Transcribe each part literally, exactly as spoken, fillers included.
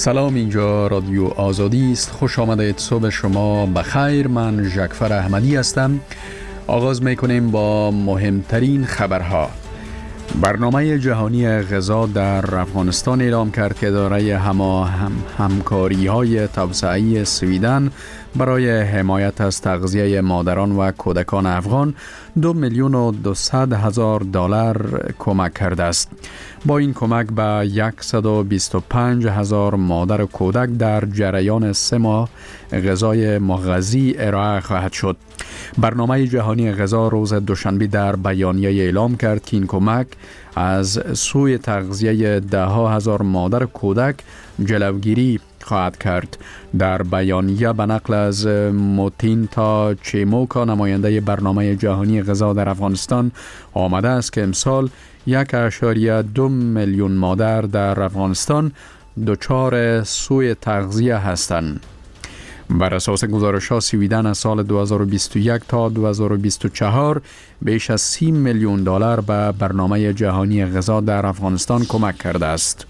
سلام، اینجا رادیو آزادی است. خوش آمدید. صبح شما بخیر. من ژکفر احمدی هستم. آغاز میکنیم با مهمترین خبرها. برنامه جهانی غذا در افغانستان اعلام کرد که اداره هما هم همکاری های توسعه‌ای سویدن برای حمایت از تغذیه مادران و کودکان افغان دو میلیون و دویست هزار دلار کمک کرده است. با این کمک به صد و بیست و پنج هزار مادر و کودک در جریان سه ماه غذای مغذی ارائه خواهد شد. برنامه جهانی غذا روز دوشنبه در بیانیه اعلام کرد که این کمک از سوی تغذیه ده ها هزار مادر و کودک جلوگیری خواهد کرد. در بیانیه به نقل از موتین تا چیموکا، نماینده برنامه جهانی غذا در افغانستان، آمده است که امسال یک اشاریه دو میلیون مادر در افغانستان دچار سوی تغذیه هستند. بر اساس گزارش‌ها سویدن از سال دو هزار و بیست و یک تا دو هزار و بیست و چهار بیش از سی میلیون دلار به برنامه جهانی غذا در افغانستان کمک کرده است.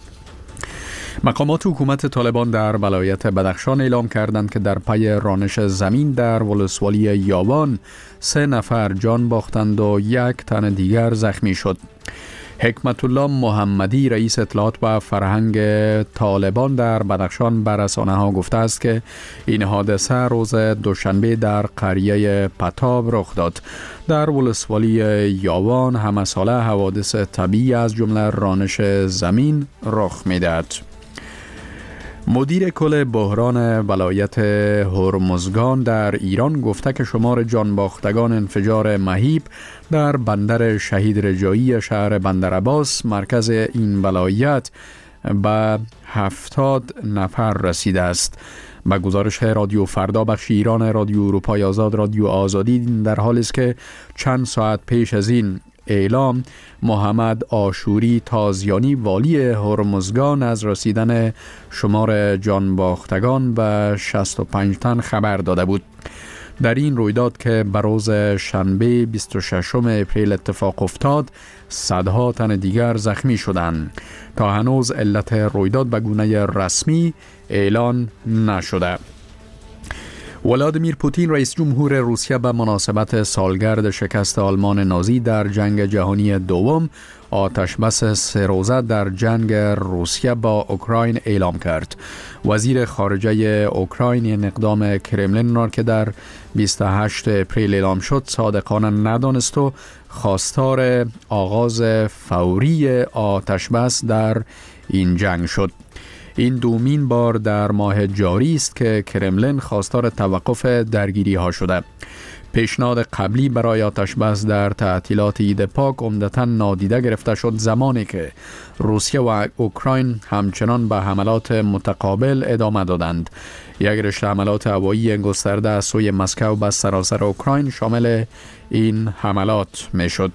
مقامات حکومت طالبان در ولایت بدخشان اعلام کردند که در پی رانش زمین در ولسوالی یاوان سه نفر جان باختند و یک تن دیگر زخمی شد. حکمت الله محمدی، رئیس اطلاعات و فرهنگ طالبان در بدخشان، بر رسانه‌ها گفته است که این حادثه روز دوشنبه در قریه پتاب رخ داد. در ولسوالی یاوان همه ساله حوادث طبیعی از جمله رانش زمین رخ می‌دهد. مدیر کل بحران ولایت هرمزگان در ایران گفته که شمار جانباختگان انفجار مهیب در بندر شهید رجایی شهر بندرعباس مرکز این ولایت به هفتاد نفر رسیده است. با گزارش رادیو فردا بخش ایران رادیو اروپای آزاد رادیو آزادی در حالی است که چند ساعت پیش از این اعلام محمد آشوری تازیانی والی هرمزگان از رسیدن شمار جانباختگان به شصت و پنج تن خبر داده بود. در این رویداد که بر روز شنبه بیست و ششم اپریل اتفاق افتاد، صدها تن دیگر زخمی شدند. تا هنوز علت رویداد به گونه رسمی اعلان نشده. ولادیمیر پوتین رئیس جمهور روسیه به مناسبت سالگرد شکست آلمان نازی در جنگ جهانی دوم آتش بس سه روزه در جنگ روسیه با اوکراین اعلام کرد. وزیر خارجه اوکراین این اقدام کرملین را که در بیست و هشتم اپریل اعلام شد صادقانه ندانست و خواستار آغاز فوری آتش بس در این جنگ شد. این دومین بار در ماه جاری است که کرملین خواستار توقف درگیری ها شده. پیشنهاد قبلی برای آتش بس در تعطیلات عید پاک عمدتاً نادیده گرفته شد، زمانی که روسیه و اوکراین همچنان به حملات متقابل ادامه دادند. یک رشته حملات هوایی گسترده از سوی مسکو به سراسر اوکراین شامل این حملات می شد.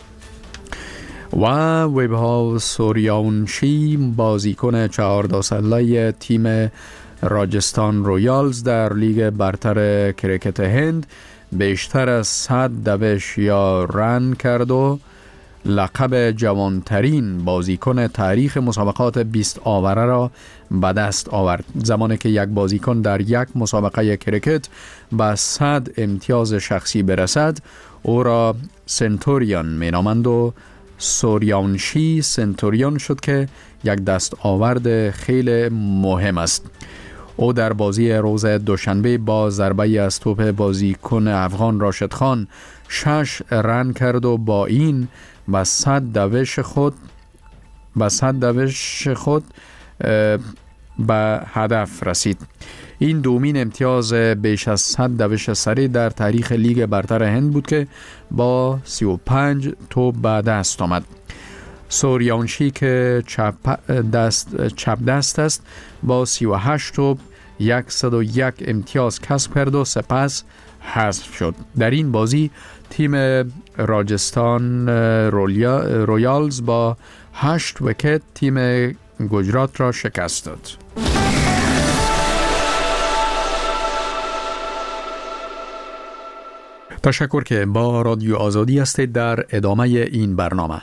و ویبهاو سوریاونشی، بازیکن چهارده ساله تیم راجستان رویالز در لیگ برتر کرکت هند، بیشتر از صد دوش یا رن کرد و لقب جوانترین بازیکن تاریخ مسابقات بیست آوره را به دست آورد. زمانی که یک بازیکن در یک مسابقه کرکت به صد امتیاز شخصی برسد، او را سنتوریان می نامند و سوریاونشی سنتوریان شد که یک دست آورد خیلی مهم است. او در بازی روز دوشنبه با ضربه از توپ بازیکن افغان راشد خان شش رن کرد و با این به صد دوش خود به صد دوش خود به هدف رسید. این دومین امتیاز بیش از صد دوش سری در تاریخ لیگ برتر هند بود که با سی و پنج توپ به دست آمد. سوریاونشی که چپ دست چپ دست است با سی و هشت توپ صد و یک امتیاز کسب کرد و سپس حذف شد. در این بازی تیم راجستان رویالز با هشت ویکت تیم گجرات را شکست داد. تشکر که با رادیو آزادی هستید. در ادامه این برنامه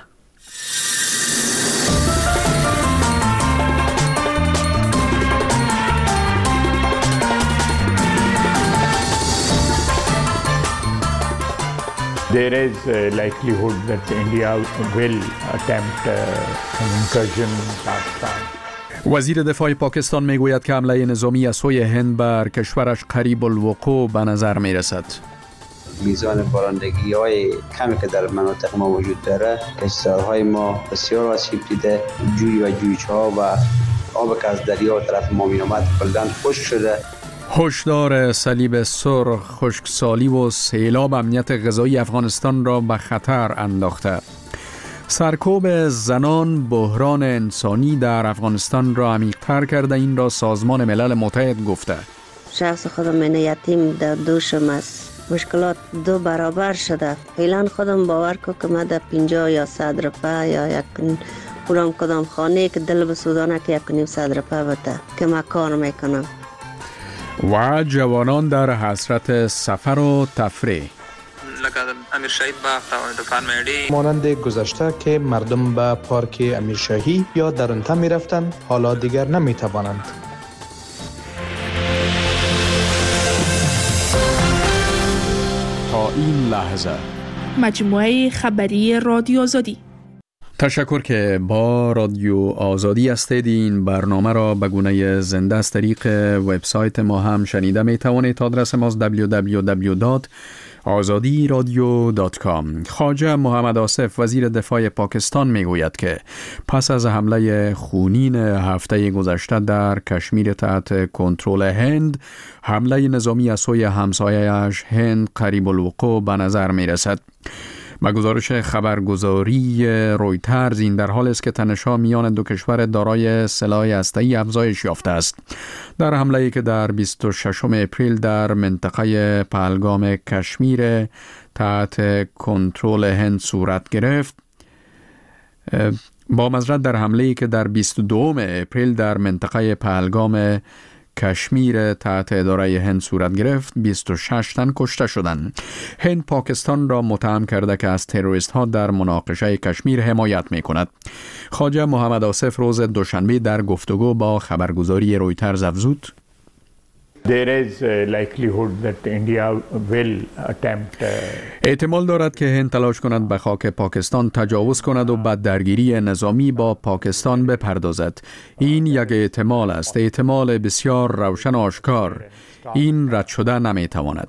There is a likelihood that India will attempt uh, an incursion in Pakistan. وزیر دفاع پاکستان میگوید که حمله نظامی از سوی هند بر کشورش قریب الوقوع به نظر می رسد. میزان بارندگی های کمی که در مناطق ما وجود داره، کشتزارهای ما بسیار آسیب دیده، جوی و جویچه ها و آب که از دریا و طرف ما می آمد کلاً خشک شده. هشدار صلیب سرخ، خشکسالی و سیلاب امنیت غذایی افغانستان را به خطر انداخته. سرکوب زنان بحران انسانی در افغانستان را عمیق‌تر کرده، این را سازمان ملل متحد گفته. شخص خودم من یتیم در دوشم است، مشکلات دو برابر شده. فعلا خودم باور کو که من در پنجاه یا صد روپه یا یک پولم کدام خانه که دل بسودانه که یک نیم صد روپه بده که من کار میکنم. و جوانان در حسرت سفر و تفریح. لکه امیرشاهی باغ تا فرمایدی مانند گذشته که مردم به پارک امیرشاهی یا درونتا می رفتند، حالا دیگر نمی توانند. تا این لحظه مجموعه خبری رادیو آزادی. تشکر که با رادیو آزادی هستید. این برنامه را به گونه زنده از طریق وبسایت ما هم شنیده می توانید. آدرس ما دبلیو دبلیو دبلیو دات آزادی رادیو دات کام. خواجه محمد آصف وزیر دفاع پاکستان می گوید که پس از حمله خونین هفته گذشته در کشمیر تحت کنترل هند، حمله نظامی از سوی همسایه‌اش هند قریب الوقوع به نظر می رسد. با گزارش خبرگزاری رویترز، این در حال است که تنش‌ها میان دو کشور دارای سلاح هسته‌ای افزایش یافته است. در حمله‌ای که در بیست و ششم اپریل در منطقه پهلگام کشمیر تحت کنترل هند صورت گرفت، با مزرعه در حمله‌ای که در بیست و دوم اپریل در منطقه پهلگام کشمیر تحت اداره هند صورت گرفت، بیست و شش تن کشته شدند. هند پاکستان را متهم کرده که از تروریست ها در مناقشه کشمیر حمایت می کند. خواجه محمد آصف روز دوشنبه در گفتگو با خبرگزاری رویترز افزود: There is a likelihood that India will attempt احتمال دارد که هند تلاش کند به خاک پاکستان تجاوز کند و به درگیری نظامی با پاکستان بپردازد. این یک احتمال است، احتمال بسیار روشن و آشکار. این رد شده نمی تواند.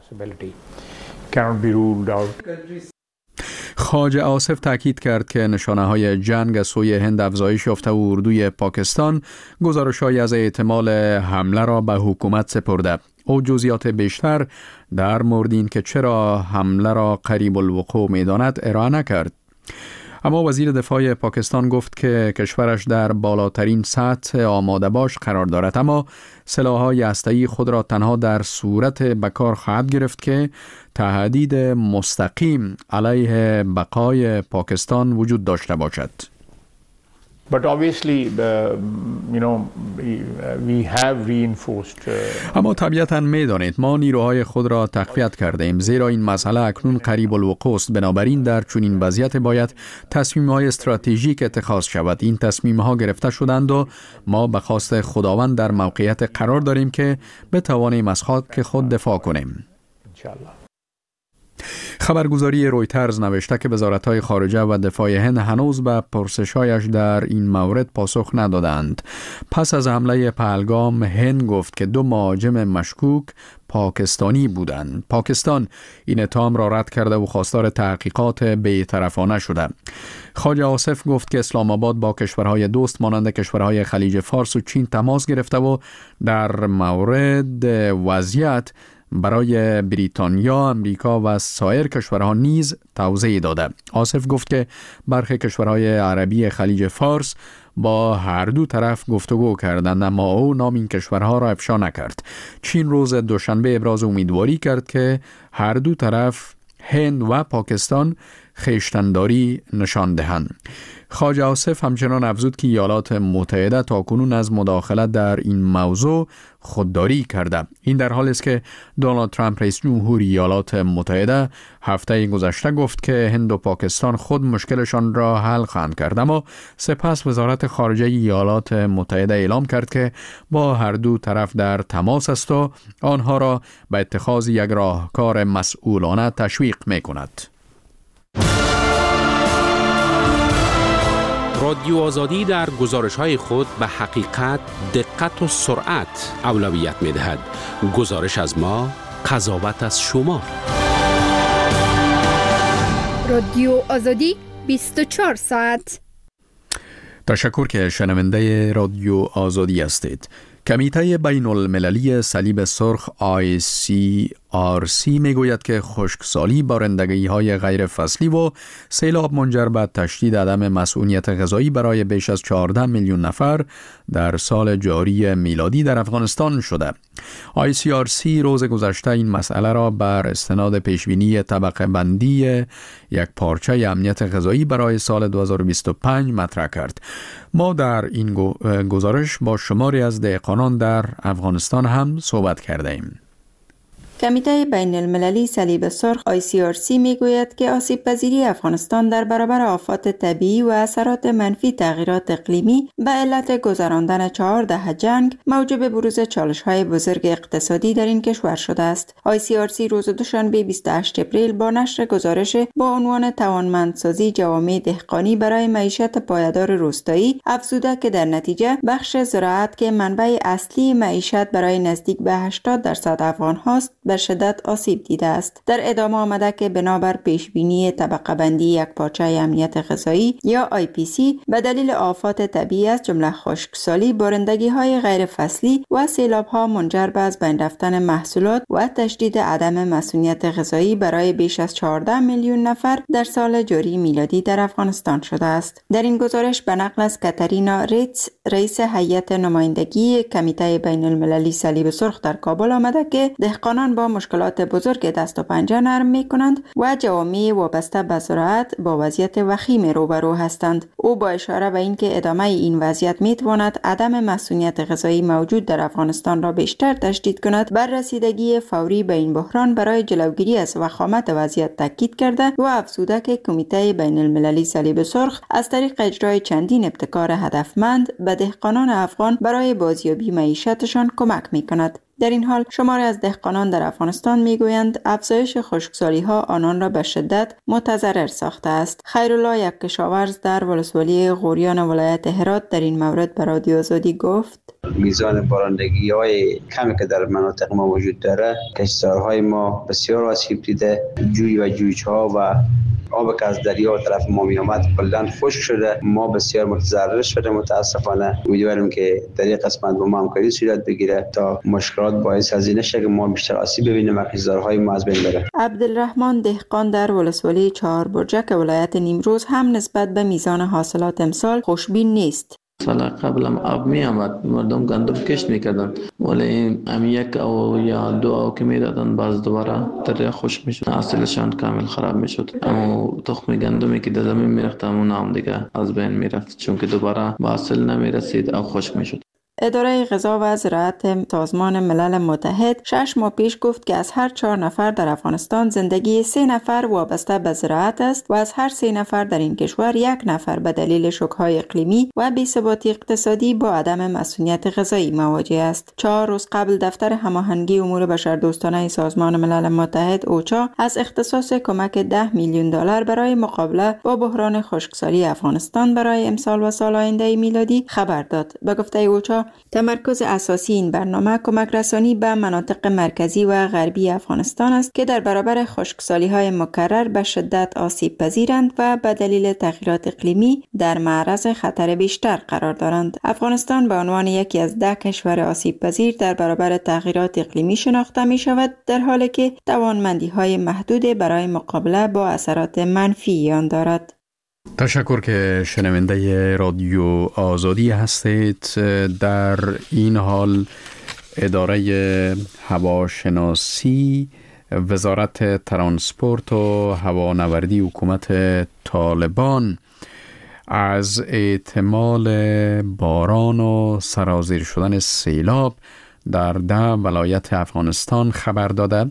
خواجه آصف تاکید کرد که نشانه‌های جنگ از سوی هند افزایش یافته و اردوی پاکستان گزارش‌هایی از احتمال حمله را به حکومت سپرده. او جزئیات بیشتر در مورد این که چرا حمله را قریب الوقوع می‌داند ارائه نکرد. اما وزیر دفاع پاکستان گفت که کشورش در بالاترین سطح آماده باش قرار دارد، اما سلاح‌های هسته‌ای خود را تنها در صورت به کار خواهد گرفت که تهدید مستقیم علیه بقای پاکستان وجود داشته باشد. But obviously, uh, you know, we have reinforced. Uh, اما طبیعتاً می‌دانید ما نیروهای خود را تقویت کرده ایم، زیرا این مسئله اکنون قریب الوقوع است. بنابراین در چنین وضعیت باید تصمیم‌های استراتژیک اتخاذ شود. این تصمیم‌ها گرفته شدند و ما به خواست خداوند در موقعیت قرار داریم که بتوانیم از خاک خود دفاع کنیم. inshallah. خبرگزاری رویترز نوشته که وزارت‌های خارجه و دفاع هند هنوز به پرسش‌هایش در این مورد پاسخ ندادند. پس از حمله پهلگام، هند گفت که دو مهاجم مشکوک پاکستانی بودند. پاکستان این اتهام را رد کرده و خواستار تحقیقات بی‌طرفانه شده. خواجه آصف گفت که اسلام آباد با کشورهای دوست مانند کشورهای خلیج فارس و چین تماس گرفته و در مورد وضعیت برای بریتانیا، امریکا و سایر کشورها نیز توضیح داده. آصف گفت که برخی کشورهای عربی خلیج فارس با هر دو طرف گفتگو کردند، اما او نام این کشورها را افشا نکرد. چین روز دوشنبه ابراز امیدواری کرد که هر دو طرف هند و پاکستان خویشتن‌داری نشان دهند. خواجه آصف همچنان افزود که ایالات متحده تاکنون از مداخلت در این موضوع خودداری کرده. این در حالی است که دونالد ترامپ رئیس جمهور ایالات متحده هفته گذشته گفت که هند و پاکستان خود مشکلشان را حل خواهند کرد، اما سپس وزارت خارجه ایالات متحده اعلام کرد که با هر دو طرف در تماس است و آنها را به اتخاذ یک راهکار مسئولانه تشویق می‌کند. رادیو آزادی در گزارش‌های خود به حقیقت، دقت و سرعت اولویت می‌دهد. گزارش از ما، قضاوت از شما. رادیو آزادی بیست و چهار ساعت. تشکر که شنونده رادیو آزادی هستید. کمیته بین المللی صلیب سرخ آی سی آر سی می گوید که خشکسالی، بارندگی های غیر فصلی و سیلاب منجر به تشدید عدم مسئولیت غذایی برای بیش از چهارده میلیون نفر در سال جاری میلادی در افغانستان شده. آی سی آر سی روز گذشته این مسئله را بر استناد پیشبینی طبقه بندی یک پارچه امنیت غذایی برای سال دو هزار و بیست و پنج مطرح کرد. ما در این گزارش با شماری از دهقانان در افغانستان هم صحبت کرده ایم. کمیته بین المللی صلیب سرخ آی سی آر سی می گوید که آسیب پذیری افغانستان در برابر آفات طبیعی و اثرات منفی تغییرات اقلیمی به علت گذراندن چهار دهه جنگ موجب بروز چالش های بزرگ اقتصادی در این کشور شده است. آی سی آر سی روز دوشنبه بیست و هشت اپریل با نشر گزارش با عنوان توانمندسازی جوامع دهقانی برای معیشت پایدار روستایی افزوده که در نتیجه بخش زراعت که منبع اصلی معیشت برای نزدیک به هشتاد درصد افغان هاست به شدت آسیب دیده است. در ادامه آمده که بنابر پیشبینی طبقه بندی یک پارچه امنیت غذایی یا آی پی سی به دلیل آفات طبیعی از جمله خشکسالی، بارندگی های غیر فصلی و سیلاب ها منجر به از بین رفتن محصولات و تشدید عدم مسئولیت غذایی برای بیش از چهارده میلیون نفر در سال جاری میلادی در افغانستان شده است. در این گزارش به نقل از کاترینا ریتز، رئیس هیئت نمایندگی کمیته بین المللی صلیب سرخ در کابل آمده که دهقانان با مشکلات بزرگ دست و پنجه نرم می کنند و جوامع وابسته به زراعت با وضعیت وخیم روبرو هستند. او با اشاره به اینکه ادامه این وضعیت می تواند عدم مسئولیت غذایی موجود در افغانستان را بیشتر تشدید کند، بر رسیدگی فوری به این بحران برای جلوگیری از وخامت وضعیت تاکید کرده و افزوده که کمیته بین المللی صلیب سرخ از طریق اجرای چندین ابتکار هدفمند به دهقانان افغان برای بازیابی معیشتشان کمک می کند. در این حال شماری از دهقانان در افغانستان میگویند افزایش خشکسالی ها آنان را به شدت متضرر ساخته است. خیرالله، یک کشاورز در ولسوالی غوریان ولایت هرات، در این مورد به رادیو آزادی گفت: میزان بارندگی های کمی که در مناطق ما وجود داره، کشتزارهای ما بسیار آسیب دیده. جوی و جویچه ها و آب که از دریا طرف ما می آمد کلاً خشک شده. ما بسیار متضرر شده. متاسفانه امیدواریم که در این قسمت با ما همکاری صورت بگیره تا مشکلات باعث از این نشه که ما بیشتر آسیب ببینیم و کشتزارهای ما از بین بره. عبدالرحمن دهقان در ولسوالی چهار برجک ولایت نیمروز هم نسبت به میزان حاصلات امسال خوشبین نیست. سال قبلم آب می آمد، مردم گندم کشت میکردن، ولی امی یک او یا دو او که میدادن باز دوباره در خشک میشد، حاصلشان کامل خراب میشد. اما تخم گندمی که در زمین میرفت اون هم دیگه از بین میرفت، چون که دوباره با حاصل نمیرسید او خشک میشد. اداره غذا و زراعت سازمان ملل متحد شش ماه پیش گفت که از هر چهار نفر در افغانستان زندگی سه نفر وابسته به زراعت است و از هر سه نفر در این کشور یک نفر به دلیل شوک‌های اقلیمی و بی‌ثباتی اقتصادی با عدم مسئولیت غذایی مواجه است. چهار روز قبل دفتر هماهنگی امور بشردوستانه سازمان ملل متحد اوچا از اختصاص کمک ده میلیون دلار برای مقابله با بحران خشکسالی افغانستان برای امسال و سال آینده میلادی خبر داد. به گفته اوچا، تمرکز اساسی این برنامه کمک رسانی به مناطق مرکزی و غربی افغانستان است که در برابر خشکسالی‌های مکرر به شدت آسیب پذیرند و به دلیل تغییرات اقلیمی در معرض خطر بیشتر قرار دارند. افغانستان به عنوان یکی از ده کشور آسیب پذیر در برابر تغییرات اقلیمی شناخته می شود، در حالی که توانمندی‌های محدود برای مقابله با اثرات منفی آن دارد. تشکر که شنونده رادیو آزادی هستید. در این حال اداره هواشناسی وزارت ترانسپورت و هوانوردی حکومت طالبان از احتمال باران و سرازیر شدن سیلاب در ده ولایت افغانستان خبر داده.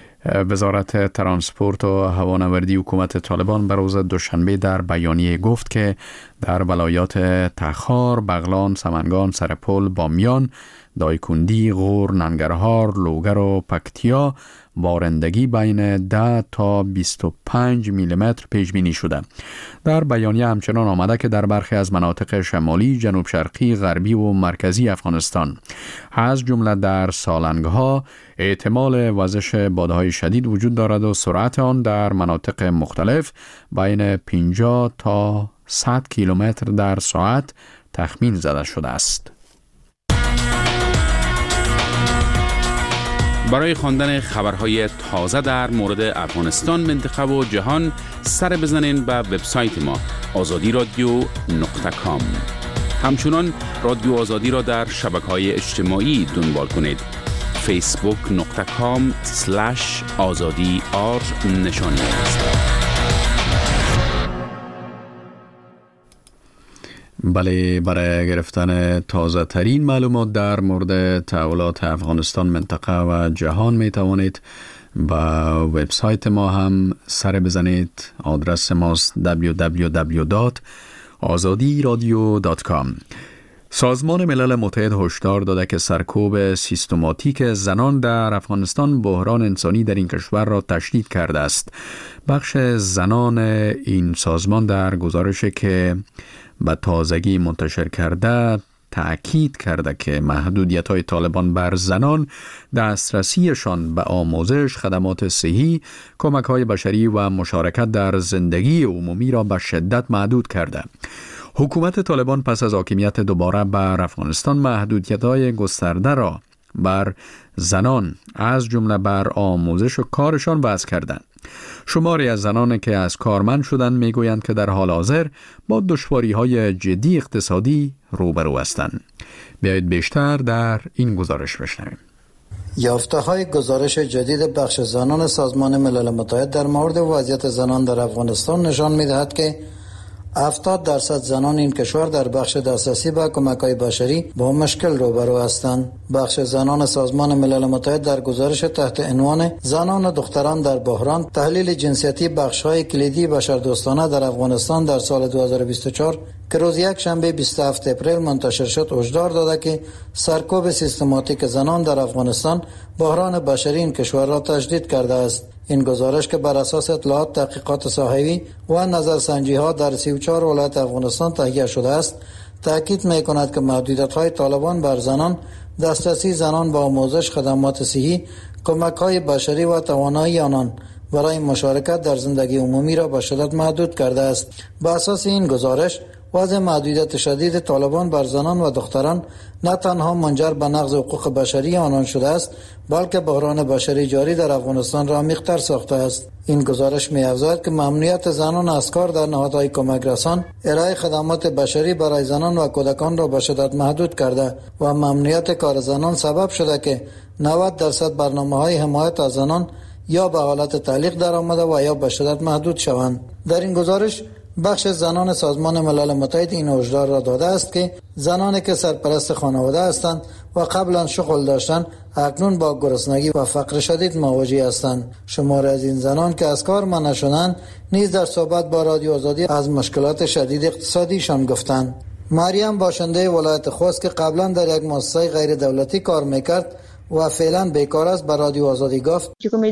وزارت ترانسپورت و هوانوردی حکومت طالبان به روز دوشنبه در بیانیه گفت که در ولایات تخار، بغلان، سمنگان، سرپل، بامیان، دایکندی، غور، ننگرهار، لوگر و پکتیا بارندگی بین ده تا بیست و پنج میلیمتر پیش بینی شده. در بیانیه همچنان آمده که در برخی از مناطق شمالی، جنوب شرقی، غربی و مرکزی افغانستان از جمله در سالنگ‌ها احتمال وزش بادهای شدید وجود دارد و سرعت آن در مناطق مختلف بین پنجاه تا صد کیلومتر در ساعت تخمین زده شده است. برای خواندن خبرهای تازه در مورد افغانستان، منطقه و جهان سر بزنین به وبسایت ما آزادی رادیو نقطه کام. همچنان رادیو آزادی را در شبکه‌های اجتماعی دنبال کنید. فیسبوک نقطه کام سلش آزادی آر نشانی است. بله، برای گرفتن تازه ترین معلومات در مورد تحولات افغانستان، منطقه و جهان می توانید با وبسایت ما هم سر بزنید. آدرس ماست دبلیو دبلیو دبلیو دات آزادی رادیو دات کام. سازمان ملل متحد هشدار داده که سرکوب سیستماتیک زنان در افغانستان بحران انسانی در این کشور را تشدید کرده است. بخش زنان این سازمان در گزارشی که به تازگی منتشر کرده تأکید کرده که محدودیت‌های طالبان بر زنان دسترسیشان به آموزش، خدمات صحی، کمک‌های بشری و مشارکت در زندگی عمومی را به شدت محدود کرده. حکومت طالبان پس از حاکمیت دوباره بر افغانستان محدودیت‌های گسترده را بر زنان از جمله بر آموزش و کارشان وضع کردند. شماری از زنان که از کارمند شدند میگویند که در حال حاضر با دشواری‌های جدی اقتصادی روبرو هستند. بیایید بیشتر در این گزارش بشنویم. یافته‌های گزارش جدید بخش زنان سازمان ملل متحد در مورد وضعیت زنان در افغانستان نشان می‌دهد که هفتاد درصد زنان این کشور در بخش دسترسی به کمک‌های بشری با مشکل روبرو هستند. بخش زنان سازمان ملل متحد در گزارش تحت عنوان زنان و دختران در بحران، تحلیل جنسیتی بخش‌های کلیدی بشردوستانه در افغانستان در سال دو هزار و بیست و چهار که روز یک شنبه بیست و هفتم اپریل منتشر شد، هشدار داده که سرکوب سیستماتیک زنان در افغانستان بحران بشری این کشور را تشدید کرده است. این گزارش که بر اساس اطلاعات تحقیقات ساحوی و نظرسنجی‌ها در سی و چهار ولایت افغانستان تهیه شده است، تاکید می‌کند که محدودیت‌های طالبان بر زنان، دسترسی زنان به آموزش، خدمات صحی، کمک‌های بشری و توانایی آنان برای مشارکت در زندگی عمومی را به شدت محدود کرده است. بر اساس این گزارش، وضع محدودیت شدید طالبان بر زنان و دختران نه تنها منجر به نقض حقوق بشری آنان شده است، بلکه بحران بشری جاری در افغانستان را عمیق‌تر ساخته است. این گزارش می‌افزاید که ممنوعیت زنان از کار در نهادهای کمک رسان، ارائه خدمات بشری برای زنان و کودکان را به شدت محدود کرده و ممنوعیت کار زنان سبب شده که نود درصد برنامه‌های حمایت از زنان یا به حالت تعلیق درآمده و یا به شدت محدود شوند. در این گزارش بخش زنان سازمان ملل متحد این هشدار را داده است که زنانی که سرپرست خانواده هستند و قبلا شغل داشتند، اکنون با گرسنگی و فقر شدید مواجه هستند. شماری از این زنان که از کار منع شدند نیز در صحبت با رادیو آزادی از مشکلات شدید اقتصادیشان گفتند. مریم باشنده ولایت خوست که قبلا در یک مؤسسه غیر دولتی کار میکرد و فعلا بیکار است، به رادیو آزادی گفت: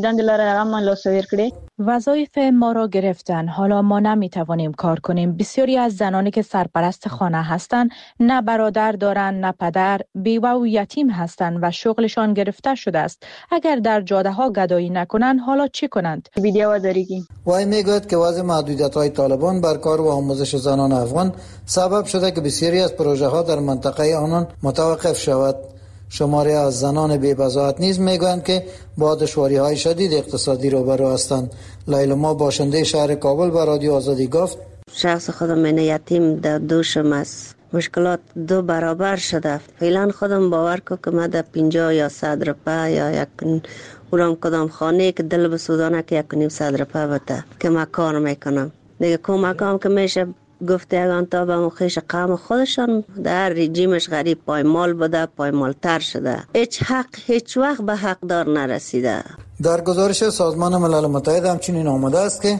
وظایف ما را گرفتن، حالا ما نمیتوانیم کار کنیم. بسیاری از زنانی که سرپرست خانه هستند نه برادر دارند نه پدر، بیوه و یتیم هستند و شغلشان گرفته شده است. اگر در جاده ها گدایی نکنند حالا چی کنند؟ وای میگوید که وضع محدودیت های طالبان بر کار و آموزش زنان افغان سبب شده که بسیاری از پروژه ها در منطقه آنان متوقف شود. شماری از زنان بی‌بضاعت نیز میگویند که با دشواری‌های شدید اقتصادی روبرو هستند. لیلا باشنده شهر کابل به رادیو آزادی گفت: شخص خودم من یتیم در دوشم است. مشکلات دو برابر شده. فعلا خودم باور کو که من در پنجاه یا صد روپه یا یک اونم کدام خانه که دل بسودانه که یک نیم صد روپه بده که من کار میکنم. دیگه کمکام که میشه گفته اگان تا به مخیش قوم خودشان در رژیمش غریب پایمال بوده، پایمال تر شده. هیچ حق هیچ وقت به حقدار نرسیده. در گزارش سازمان ملل متحد همچنین آمده است که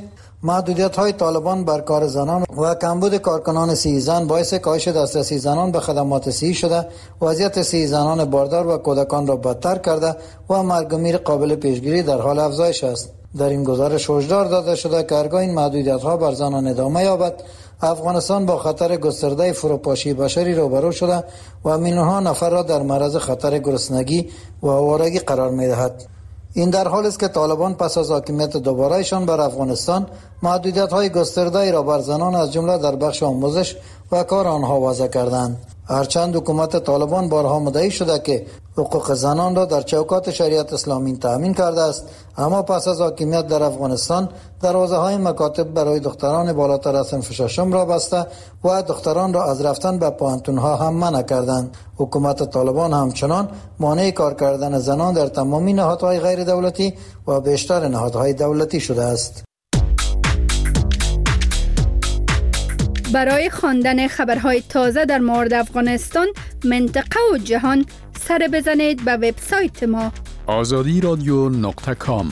محدودیت های طالبان بر کار زنان و کمبود کارکنان صحی زن باعث کاهش دسترسی زنان به خدمات صحی شده، وضعیت صحی زنان باردار و کودکان را بدتر کرده و مرگ و میر قابل پیشگیری در حال افزایش است. در این گزارش هشدار داده شده که هرگاه این محدودیت ها بر زنان ادامه یابد، افغانستان با خطر گسترده فروپاشی بشری روبرو شده و میلیون‌ها نفر را در معرض خطر گرسنگی و آوارگی قرار می‌دهد. این در حالی است که طالبان پس از حاکمیت دوباره‌شان بر افغانستان محدودیت‌های گسترده را بر زنان از جمله در بخش آموزش و کار آنها وضع کردند. هرچند حکومت طالبان بارها مدعی شده که حقوق زنان را در چوکات شریعت اسلامی تأمین کرده است، اما پس از حاکمیت در افغانستان دروازه‌های مکاتب برای دختران بالاتر از صنف ششم را بسته و دختران را از رفتن به پوهنتون‌ها هم منع کردند. حکومت طالبان همچنان مانع کار کردن زنان در تمامی نهادهای غیر دولتی و بیشتر نهادهای دولتی شده است. برای خواندن خبرهای تازه در مورد افغانستان، منطقه و جهان، سر بزنید به وبسایت ما آزادی رادیو نقطه کام.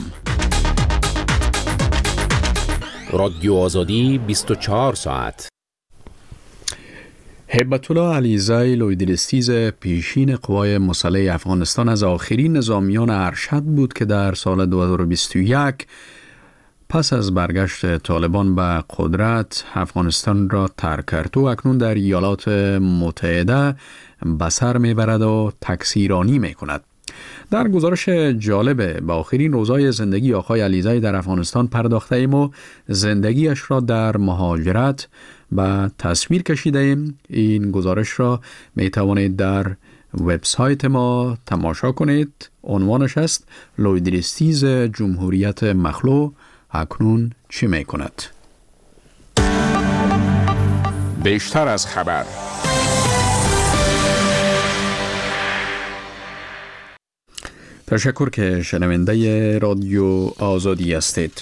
رادیو آزادی بیست و چهار ساعت. هیبت الله علیزی لویدرستیز پیشین قوای مسلح افغانستان از آخرین نظامیان ارشد بود که در سال دو هزار و بیست و یک پس از برگشت طالبان به قدرت افغانستان را ترک کرد و اکنون در ایالات متحده به سر میبرد و تکثیرانی میکند. در گزارش جالب به آخرین روزهای زندگی آقای علیزی در افغانستان پرداخته ایم و زندگیش را در مهاجرت به تصویر کشیده ایم. این گزارش را می توانید در وبسایت ما تماشا کنید. عنوانش است لویدرستیز جمهوریت مخلوع اکنون چی می کند؟ بیشتر از خبر. تشکر که شنونده رادیو آزادی هستید.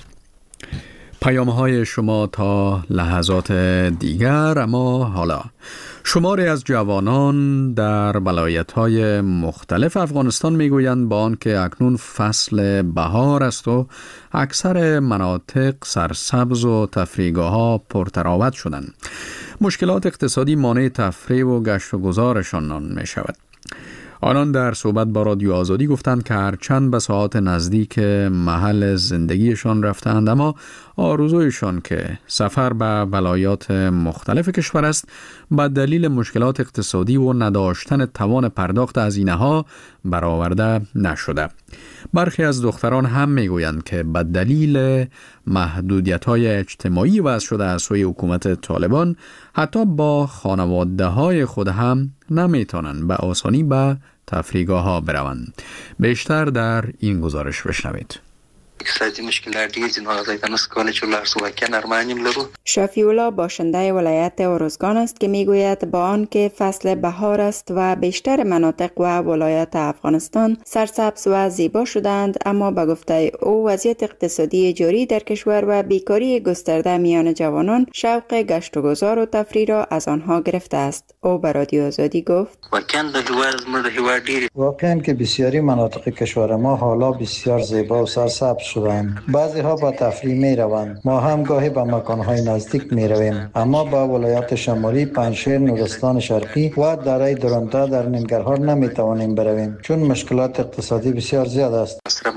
پیام‌های شما تا لحظات دیگر. اما حالا شماری از جوانان در ولایت‌های مختلف افغانستان میگویند با آنکه اکنون فصل بهار است و اکثر مناطق سرسبز و تفریحگاه‌ها پرتراوت شدند، مشکلات اقتصادی مانع تفریح و گشت و گذارشان می شود. آنان در صحبت با رادیو آزادی گفتند که هرچند به ساعات نزدیک محل زندگیشان رفتند، اما آرزویشان که سفر به ولایات مختلف کشور است به دلیل مشکلات اقتصادی و نداشتن توان پرداخت هزینه‌ها برآورده نشده. برخی از دختران هم میگویند که به دلیل محدودیت‌های اجتماعی وضع شده از سوی حکومت طالبان حتی با خانواده‌های خود هم نمیتونن به آسانی به تفریحگاه‌ها بروند. بیشتر در این گزارش بشنوید. اقتصادی مشکلات ډیر دي، نو هغه ته نس کولای چې ولر سو واقعا ارمانیم لرو. شفیع الله باشنده ولایت ارزگان است که میگوید با آنکه فصل بهار است و بیشتر مناطق و ولایات افغانستان سرسبز و زیبا شدند، اما به گفته او وضعیت اقتصادی جاری در کشور و بیکاری گسترده میان جوانان شوق گشت و گذار و تفریح را از آنها گرفته است. او به رادیو آزادی گفت واقعا د هیواد زموږ د هیواد ډیر واقعا که بسیاری مناطق کشور ما حالا بسیار زیبا و سرسبز شدند. بعضی ها با تفریح می روند، ما هم گاهی به مکانهای نزدیک می رویم، اما با ولایات شمالی پنجشیر، نورستان شرقی و دره درونتا در ننگرهار نمی توانیم برویم چون مشکلات اقتصادی بسیار زیاد است.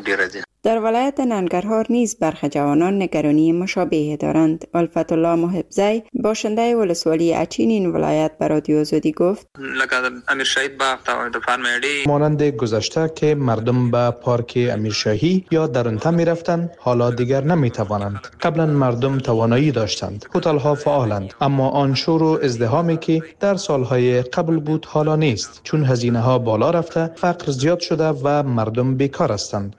در ولایت ننگرهار نیز برخی جوانان نگرانی مشابه دارند. الفت الله محبزی باشنده ولسوالی اچین این ولایت به رادیو آزادی گفت لکه امیرشهید باغ تا فرمایلی مانند گذشته که مردم به پارک امیرشاهی یا درونتا می رفتند، حالا دیگر نمی توانند. قبلا مردم توانایی داشتند، هتل ها فعالند، اما آن شور و ازدحامی که در سالهای قبل بود حالا نیست، چون هزینه ها بالا رفته، فقر زیاد شده و مردم بیکار هستند.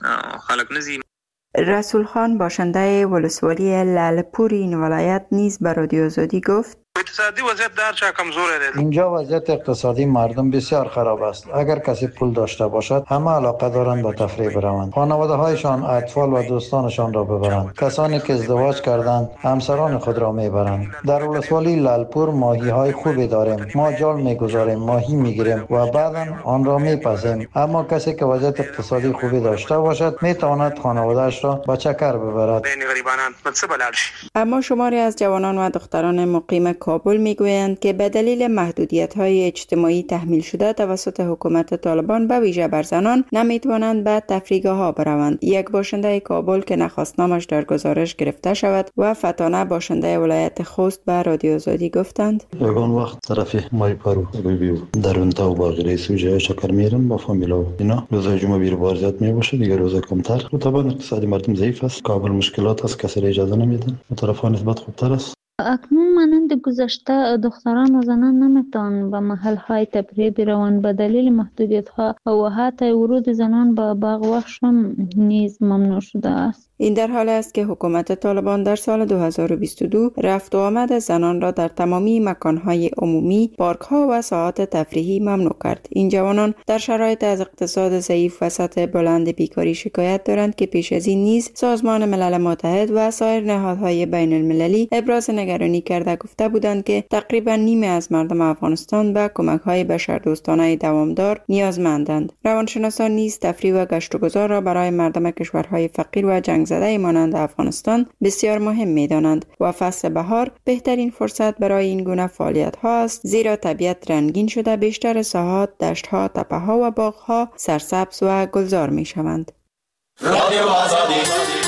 رسول خان باشنده ولسوالی لعلپور این ولایت نیز به رادیو آزادی گفت اقتصادی وضعیت در چه کمزوره ده؟ اینجا وضعیت اقتصادی مردم بسیار خراب است. اگر کسی پول داشته باشد همه علاقه دارند به تفریح بروند، خانواده هایشان، اطفال و دوستانشان را ببرند. کسانی که ازدواج کردند همسران خود را میبرند. در ولسوالی لالپور ماهی های خوبی داریم. ما جال میگذاریم، ماهی میگیریم و بعدا آن را میپزیم. اما کسی که وضعیت اقتصادی خوبی داشته باشد میتواند خانواده‌اش را به چکر ببرد. اما شماری از جوانان و دختران مقیم کابل میگویند که به دلیل محدودیت‌های اجتماعی تحمیل شده توسط حکومت طالبان به ویژه بر زنان نمیتوانند به تفریحگاه‌ها بروند. یک باشنده کابل که نخواست نامش در گزارش گرفته شود و فتانه باشنده ولایت خوست به رادیو آزادی گفتند: یگان وقت طرف مای پرو بیو در اونتا و باقی سوژه چکر میرم با فامیلا و اینا. روزای جمعه بیر بار زیاد میباشه، دیگه روزای کمتر. و طبعا اقتصادی مردم ضعیف است. کابل مشکلات است، کسی را اجازه نمیدن. طرفان نسبت خوبتر است. اکنون مانند گذشته دختران و زنان نمیتوانند به محل‌های تفریح بروند به دلیل محدودیت‌ها و حتی ورود زنان به باغ وحش نیز ممنوع شده است. این در حال است که حکومت طالبان در سال دو هزار و بیست و دو رفت و آمد زنان را در تمامی مکان‌های عمومی، پارک‌ها و ساحات تفریحی ممنوع کرد. این جوانان در شرایط از اقتصاد ضعیف و سطح بلند بیکاری شکایت دارند که پیش از این نیز سازمان ملل متحد و سایر نهادهای بین المللی ابراز نگرانی کرده گفته بودند که تقریبا نیمه از مردم افغانستان به کمک‌های بشردوستانه دوامدار نیازمندند. روانشناسان نیز تفریح و گشت و گذار را برای مردم کشورهای فقیر و جنگ زده مانند افغانستان بسیار مهم می‌دانند و فصل بهار بهترین فرصت برای این گونه فعالیت‌ها است، زیرا طبیعت رنگین شده بیشتر ساحات، دشت‌ها، تپه‌ها و باغ‌ها سرسبز و گلزار می‌شوند. رادیو آزادی.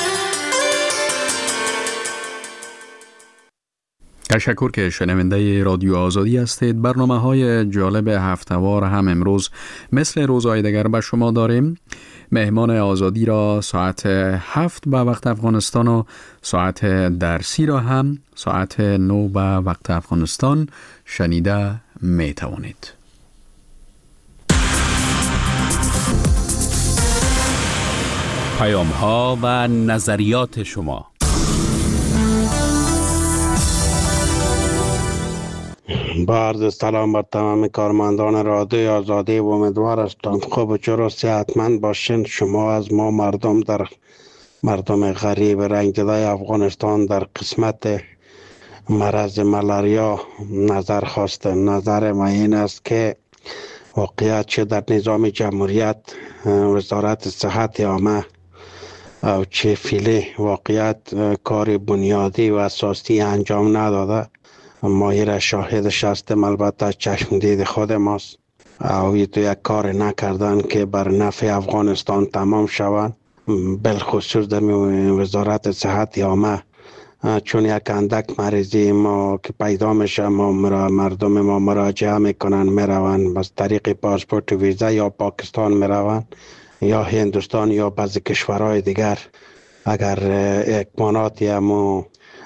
تشکر که شنونده رادیو آزادی هستید. برنامه‌های جالب هفته‌وار هم امروز مثل روزهای دیگر به شما داریم. مهمان آزادی را ساعت هفت به وقت افغانستان و ساعت درسی را هم ساعت نو به وقت افغانستان شنیده می توانید. پیام ها و نظریات شما. با عرض سلام بر تمام کارمندان رادیو آزادی و امیدوار هستم خوب و چرا صحتمند باشین. شما از ما مردم در مردم غریب رنگ زده افغانستان در قسمت مرض ملاریا نظر خواسته. نظر ما این است که واقعیت چه در نظام جمهوریت وزارت صحت عامه او چه فعلی واقعیت کار بنیادی و اساسی انجام نداده. ما را شاهدش هستیم، البته چشم دید خود ماست. او تو یک کار نکردن که بر نفع افغانستان تمام شوند، بالخصوص در وزارت صحت عامه. چون یک اندک مریضی ما که پیدا میشه ما مردم ما مراجعه میکنن میروند از طریق پاسپورت و ویزا یا پاکستان میروند یا هندوستان یا بعضی کشورهای دیگر. اگر اکماناتی همو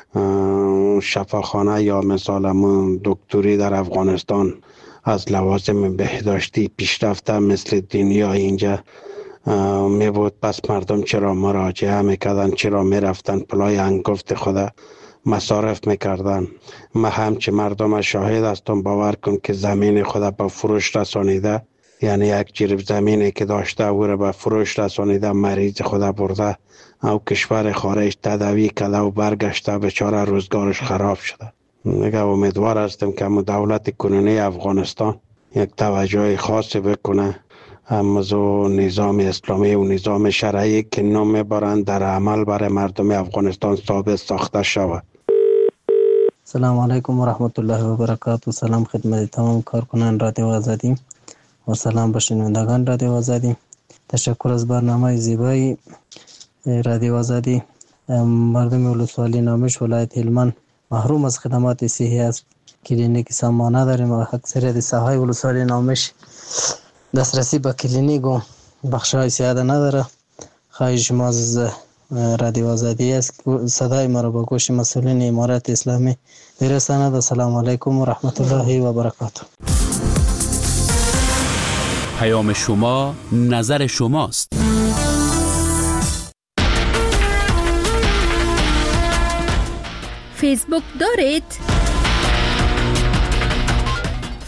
شفاخانه یا مثال همون دکتری در افغانستان از لوازم بهداشتی پیشرفته مثل دنیا اینجا می بود، پس مردم چرا مراجعه میکردن، چرا میرفتن پلای انگفت خدا مصارف میکردن. ما همچه مردم شاهد هستم، باور کن که زمین خدا به فروش رسانیده، یعنی یک جریب زمینی که داشته او را به فروش رسانیده، مریض خدا برده او کشور خارج تداوی کرده و برگشته، بیچاره روزگارش خراب شده. میگه امیدوار هستم که دولت کنونی افغانستان یک توجه خاصی بکنه همزو نظام اسلامی و نظام شرعی که نام برند در عمل برای مردم افغانستان ثابت ساخته شود. سلام علیکم و رحمت الله و برکاته. سلام خدمت تمام کارکنان رادیو آزادی و سلام به شنوندگان رادیو آزادی. تشکر از برنامه زیبای رادیو آزادی. مردم ولسوالی نامش ولایت هلمند محروم از خدمات صحی است. کلینیک سامانه داریم و اکثریت ساحای ولسوالی نامش دسترسی به کلینیک و بخش‌های صحت نداره. خواهش ما از رادیو آزادی است صدای ما را به گوش مسئولین امارت اسلامی برساند. السلام علیکم و رحمت الله و برکاته. پیام شما نظر شماست. فیسبوک دارید؟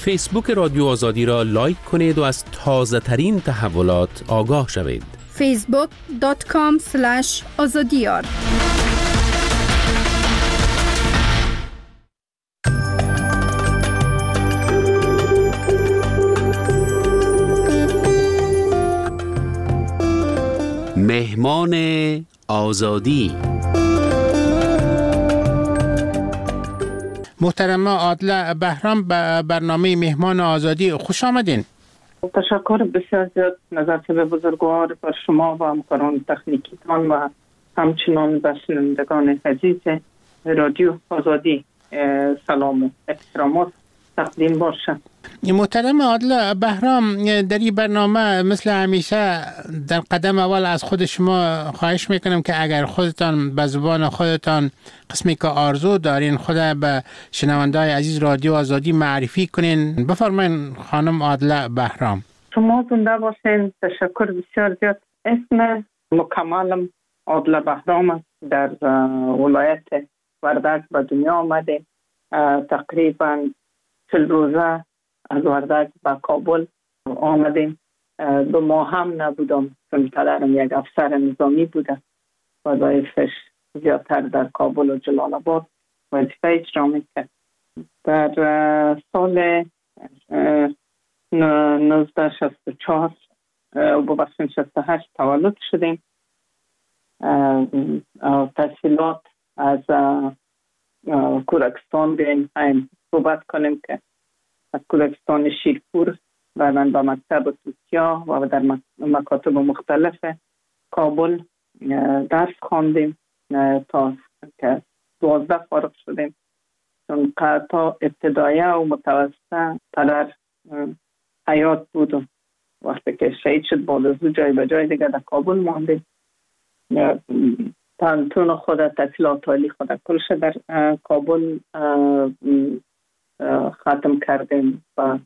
فیسبوک رادیو آزادی را لایک کنید و از تازه ترین تحولات آگاه شوید. فیسبوک دات کام اسلش آزادیار. مهمان آزادی. محترمه عادله بهرام به برنامه مهمان آزادی خوش آمدین. تشکر بسیار زیاد نظرت به بزرگوار بر شما و همکاران تکنیکیتان و همچنان به شنوندگان عزیز رادیو آزادی سلام و احترامات تقدیم باشه. محترم عادله بهرام، در این برنامه مثل همیشه در قدم اول از خود شما خواهش میکنم که اگر خودتان به زبان خودتان قسمی که آرزو دارین خود به شنونده‌های عزیز رادیو آزادی معرفی کنین. بفرمایین خانم عادله بهرام. شما زنده باشین. تشکر بسیار زیاد. اسم مکملم عادله بهرام است. در ولایت وردک به دنیا آمده. تقریبا چل روزه از وردک به کابل آمدیم. دو ماه هم نبودم چون پدرم یک افسر نظامی بوده و وظایفش زیادتر در کابل و جلال آباد وظیفه اجرا میکرد. در سال نوزده شصت و چهار و ببخشید شصت و هشت تولد شدیم. تحصیلات از کورکستان بیاییم این صحبت کنیم که از کورکستان شیرپور بعداً به مکتب توتیا و در مکاتب مختلف کابل درس خواندیم تا که دوازده فارغ شدیم. چون تا ابتدایه و متوسطه پدر حیات بود. وقتی که شهید شد بعد از او جای به جای دیگه در کابل ماندیم. پانتون خود تحصیلات عالی خود کلش در کابل ختم کردیم و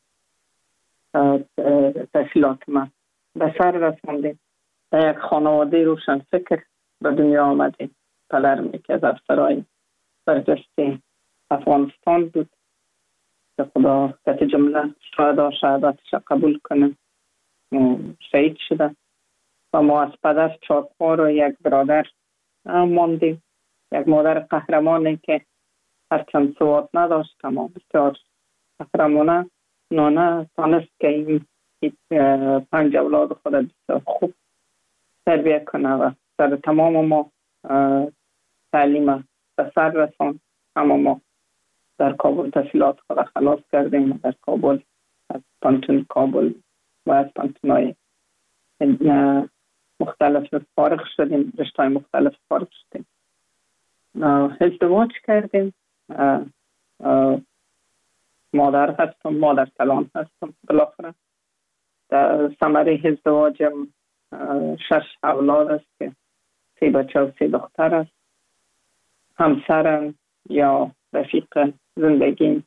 تحصیلات ما به سر رساندیم. در یک خانواده روشن فکر به دنیا آمدیم. پدرم یکی از افسرهای برجسته افغانستان بود که خدا کت جمله شهدا شهادتش قبول کنه شهید شده و ما از پدر چهار خواهر و یک برادر ماندیم. یک مادر قهرمانی که هرچند سواد نداشت اما بسیار قهرمانه نانه تانست که این پنج اولاد خود بسیار خوب تربیه کنه و سر تمام ما تعلیم به سر رسان. اما ما در کابل تحصیلات خود خلاص کردیم. در کابل از پانتون کابل و از پانتونای مختلف فارغ شدیم. رشته‌های مختلف فارغ شدیم. ازدواج کردیم. اه اه مادر هستم، مادر کلان هستم. بالاخره در ثمره ازدواجم شش اولاد است که سه بچه و سه دختر است. همسرم یا رفیق زندگیم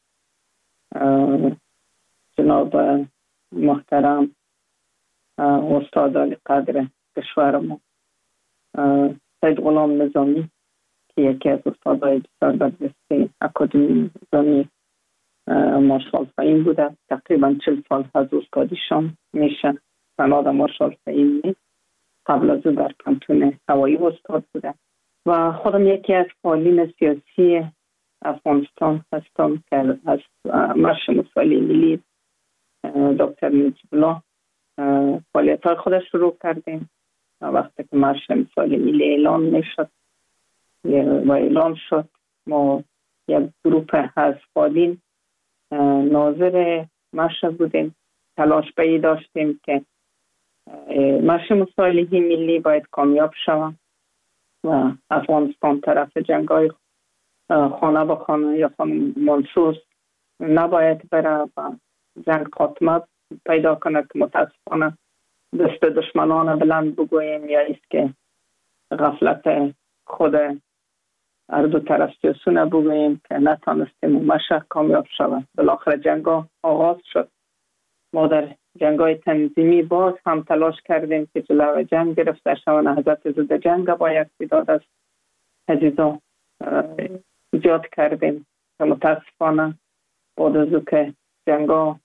جناب محترم استاد علی قدر کشورم سید غلام نظامی که یکی از استادای بسیار برجسته اکادمی نظامی مارشال فهیم بوده. تقریبا چل سال از استادیشان میشه. سناد مارشال فهیم نیست. قبل از او در پانتون هوایی استاد بوده و خودم یکی از فعالین سیاسی افغانستان هستم که از مرش مسائل ملی دکتر نجیب الله فعالیت های خودش شروع کردیم. وقتی که مرش مسائل ملی اعلان میشد و اعلان شد ما یک گروپ از فعالین ناظر مرش بودیم. تلاش به داشتیم که مرش مسائل ملی باید کامیاب شود و افغانستان طرف جنگای خانه به خانه یا خانه منصوص نباید بره و جنگ خاتمه پیدا کنه که متاسفانه دست دشمنان بلند بگوییم یا است که غفلت خود هر دو طرف سیاسونه بگوییم که نتانستیم مشه کامیاب شود. بالاخره جنگ آغاز شد. ما در جنگای تنظیمی باز هم تلاش کردیم که جلوی جنگ گرفته شود. نهضت ضد جنگ با یک تعداد از عزیزان ایجاد کردیم که متاسفانه بعد از که جنگا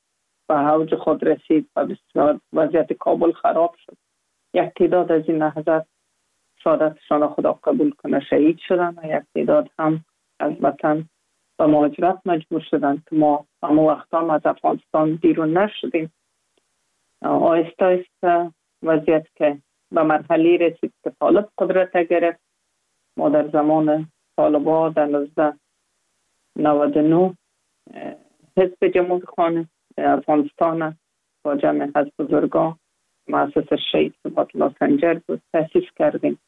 به اوج خود رسید و بسیار وضعیت کابل خراب شد. یک تعداد از این نهضت شهادتشان خدا قبول کنه شهید شدن و یک تعداد هم از وطن به مهاجرت مجبور شدن که ما همه وقت هم از افغانستان بیرون نشدیم. آهسته آهسته وضعیت که به مرحله رسید که طالب قدرت گرفت. ما در زمان طالبا در نوزده نود و نه حزب جمهوری خانه افغانستان با جمع حزب بزرگان مؤسس شهید صفات الله سنجر بود تأسیس کردیم.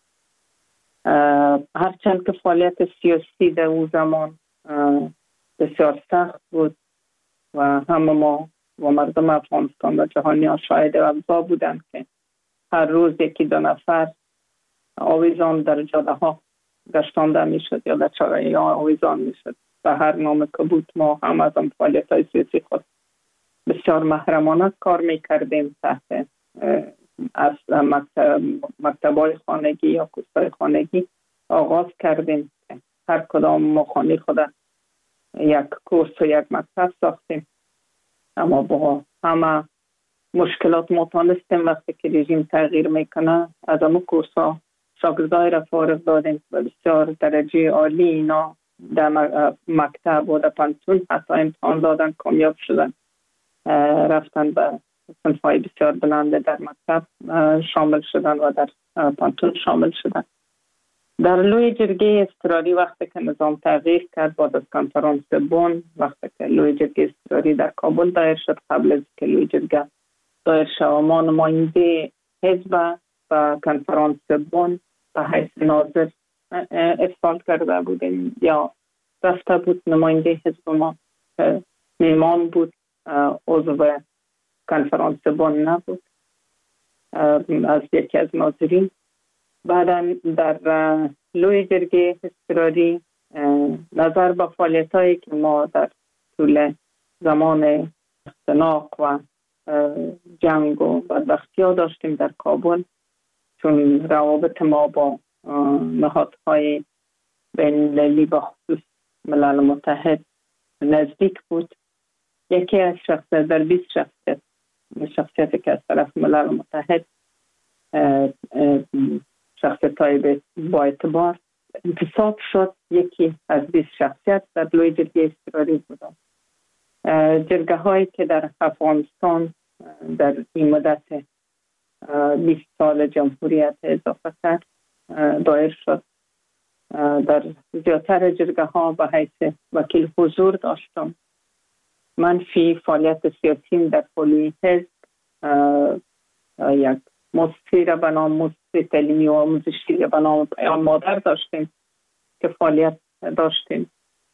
هرچند که فعالیت سیاسی در اون زمان بسیار سخت بود و همه ما و مردم افغانستان و جهانی شاهد و ابزار بودند که هر روز یکی دو نفر آویزان در جاده ها گشتانده می شد یا در چاره ها آویزان می شد. به هر نام که بود ما هم از آن فعالیت های سیاسی خود بسیار محرمانه کار می کردیم. تحت از مکتب مکتبای خانگی یا کورسای خانگی آغاز کردیم. هر کدام ما خانه خود یک کورس و یک مکتب ساختیم، اما با همه مشکلات ما تانستیم وقتی که رژیم تغییر میکنه از همه کورس ها شاگردای را فارغ دادیم و بسیار درجه عالی اینا در مکتب و در پانتون حتی امتحان دادن کامیاب شدن، رفتن به صنف‌های بسیار بلند در مکتب شامل شدن و در پانتون شامل شدن. در لوی جرگه اضطراری وقتی که نظام تغییر کرد بعد از کنفرانس بن، وقتی که لوی جرگه اضطراری در کابل دایر شد، قبل از که لوی جرگه دایر شد ما نماینده حزب و کنفرانس بن به حیث ناظر ارسال کرده بودیم یا رفته بود. نماینده حزب ما میمان بود، عضو کنفرانس بن نبود، از یکی از ناظرین. بعدا در لوی جرگه اضطراری نظر به فعالیت هایی که ما در طول زمان اختناق و جنگ و بدبختی ها داشتیم در کابل، چون روابط ما با نهادهای بین المللی با خصوص ملل متحد نزدیک بود. یکی از شخصیت در بیست شخصیت شخصیتی که از طرف ملل متحد شخصیت های با اعتبار انتصاب شد، یکی از بیست شخصیت در لوی جرگه اضطراری بودند. جرگه هایی که در افغانستان در این مدت بیست سال جمهوریت اضافه کرد دایر شد. در زیادتر جرگه ها به حیث وکیل حضور داشتم. من فی فعالیت سیاسی در پولی حزب یک مؤسسه را به نام مؤسسه تعلیمی و آموزشی را به نام پیام مادر داشتیم که فعالیت داشتیم.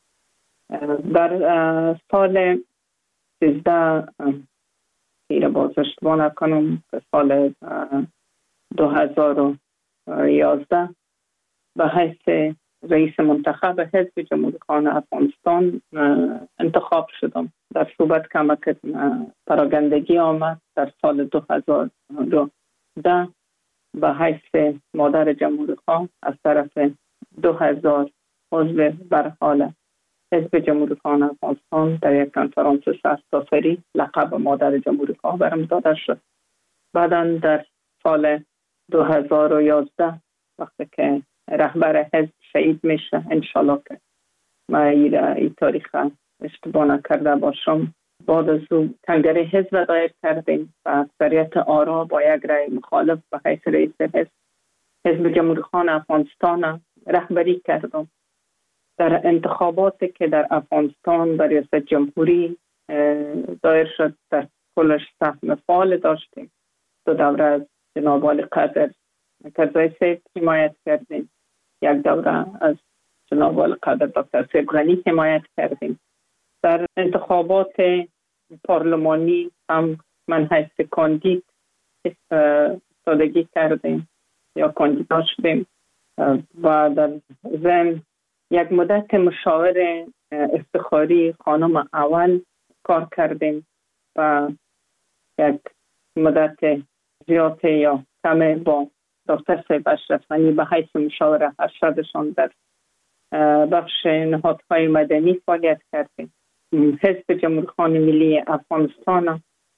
در سال سیزده تیر باز اشتباه نکنم سال دو هزار و یازده به حیث رئیس منتخب حزب جمهوری خانه افغانستان انتخاب شدم. در صحبت کمک پراگندگی آمد در سال دو هزار و ده به حیث مادر جمهوری خانه از طرف دو هزار عضو برحال حزب جمهوری خانه افغانستان در یک کنفرانس سرتاسری لقب مادر جمهوری خانه برم داده شد. بعدا در سال دو هزار و یازده وقتی که رهبر حزب شهید میشه، انشالله که ما این تاریخ اشتباه نکرده باشم، بعد از او کنگره حزب دایر کردیم و اکثریت آرا با یک رأی مخالف به حیث رئیس حزب حزب جمهوری خانه افغانستان رهبری کردم. در انتخاباتی که در افغانستان در ریاست جمهوری دایر شد در کلش سهم فعال داشتیم. دو دوره از جناب والی قدر کرزای سیف حمایت کردیم، یک دوره از جناب والی قدر دکتر سیف غنی حمایت کردیم. در انتخابات پارلمانی هم من حیث کاندید استادگی کردیم یا کاندیدا شدیم و در ضمن یک مدت مشاور افتخاری خانم اول کار کردیم و یک مدت زیاد یا کم با دکتر سیف اشرف غنی به حیث مشاور ارشدشان در بخش نهادهای مدنی فعالیت کردیم. حزب جمهوری خانه ملی افغانستان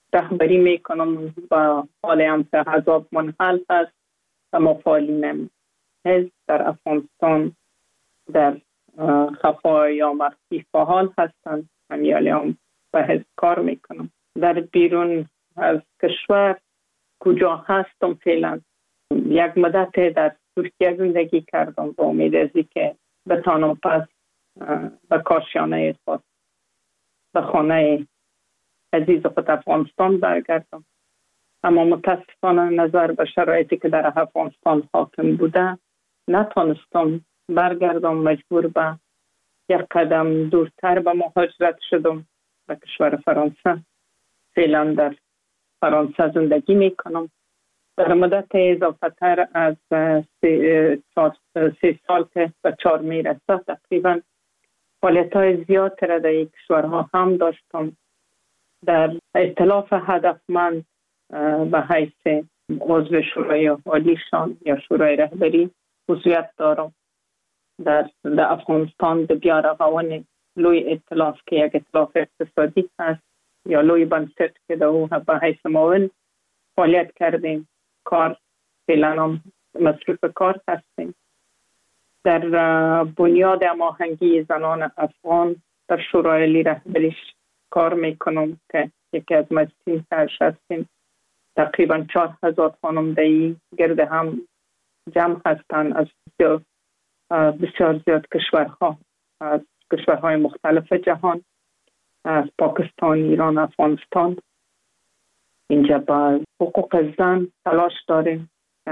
رهبری میکنم و حال هم که حزب منحل هست و مفعالین حزب در افغانستان در خفا یا مخفی فعال هستند. همیالی هم به حزب کار میکنم. در بیرون از کشور کجا هستم فعلا یک مدت در ترکیه زندگی کردم با امید ازی که بتانم پس به کاشانه خود به خانه عزیز خود افغانستان برگردم، اما متاسفانه نظر به شرایطی که در افغانستان حاکم بوده نتانستم برگردم. مجبور به یک قدم دورتر به مهاجرت شدم به کشور فرانسه. فعلا در فرانسه زندگی میکنم. در مدت اضافه تر از سه, سه سال که به چهار میرسه تقریبا فعالیت های زیاد را در این کشورها هم داشتم. در ائتلاف هدفمند به حیث عضو شورای عالیشان یا شورای رهبری عضویت دارم. در, در افغانستان در بیارغون لوی ائتلاف که یک ائتلاف اقتصادی هست یا لوی بنسټ که در او به حیث معاون فعالیت کردیم. کار فعلا هم مصروف کار هستیم. در بنیاد هماهنگی زنان افغان در شورای عالی رهبریش کار میکنم که یکی از مجلسین سرش هستیم. تقریبا چهار هزار خانم دایی گرد هم جمع هستند از بسیار, بسیار زیاد کشورها، از کشورهای مختلف جهان، از پاکستان، ایران، افغانستان. اینجا با حقوق زن تلاش داریم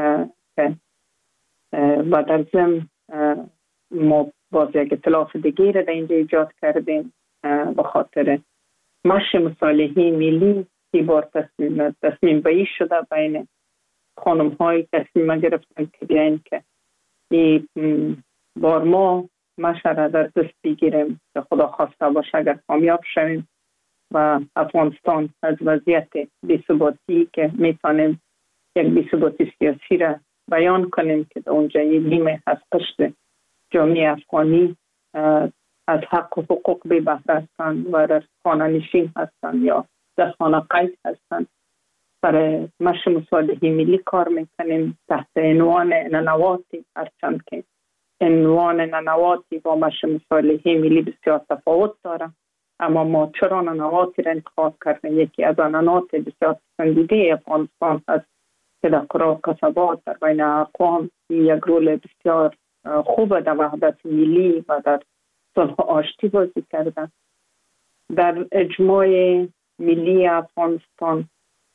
و در ضمن ما باز یک ائتلاف دیگه را در اینجا ایجاد کردیم به خاطر مشی مصالحه ملی. سی بار تصمیم تصمیم بایی شده بین خانم های تصمیم گرفتن که بیاین که این بار ما مش را در دست بگیریم که خدا خواسته باشه اگر کامیاب شویم و افغانستان از وضعیت بی‌ثباتی که میتونیم یک بی‌ثباتی سیاسی را بیان کنیم که در اونجا نیمه از قشر جامعه افغانی از حق و حقوق بی بهره هستند و در خانه نشین هستند یا در خانه قید هستند. برای مش مصالحه ملی کار میکنیم تحت عنوان ننواتی، هرچند که عنوان ننواتی با مش مصالحه ملی بسیار تفاوت داره، اما ما چرا ننواتی را انتخاب کردیم؟ یکی از ننوات بسیار پسندیده افغانستان هست که در قرى و قصبات در بین اقوام یک رول بسیار خوب در وحدت ملی و در صلح و آشتی بازی کرده. در اجماع ملی افغانستان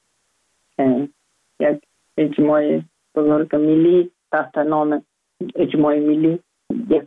یک اجماع بزرگ ملی تحت نام اجماع ملی، یک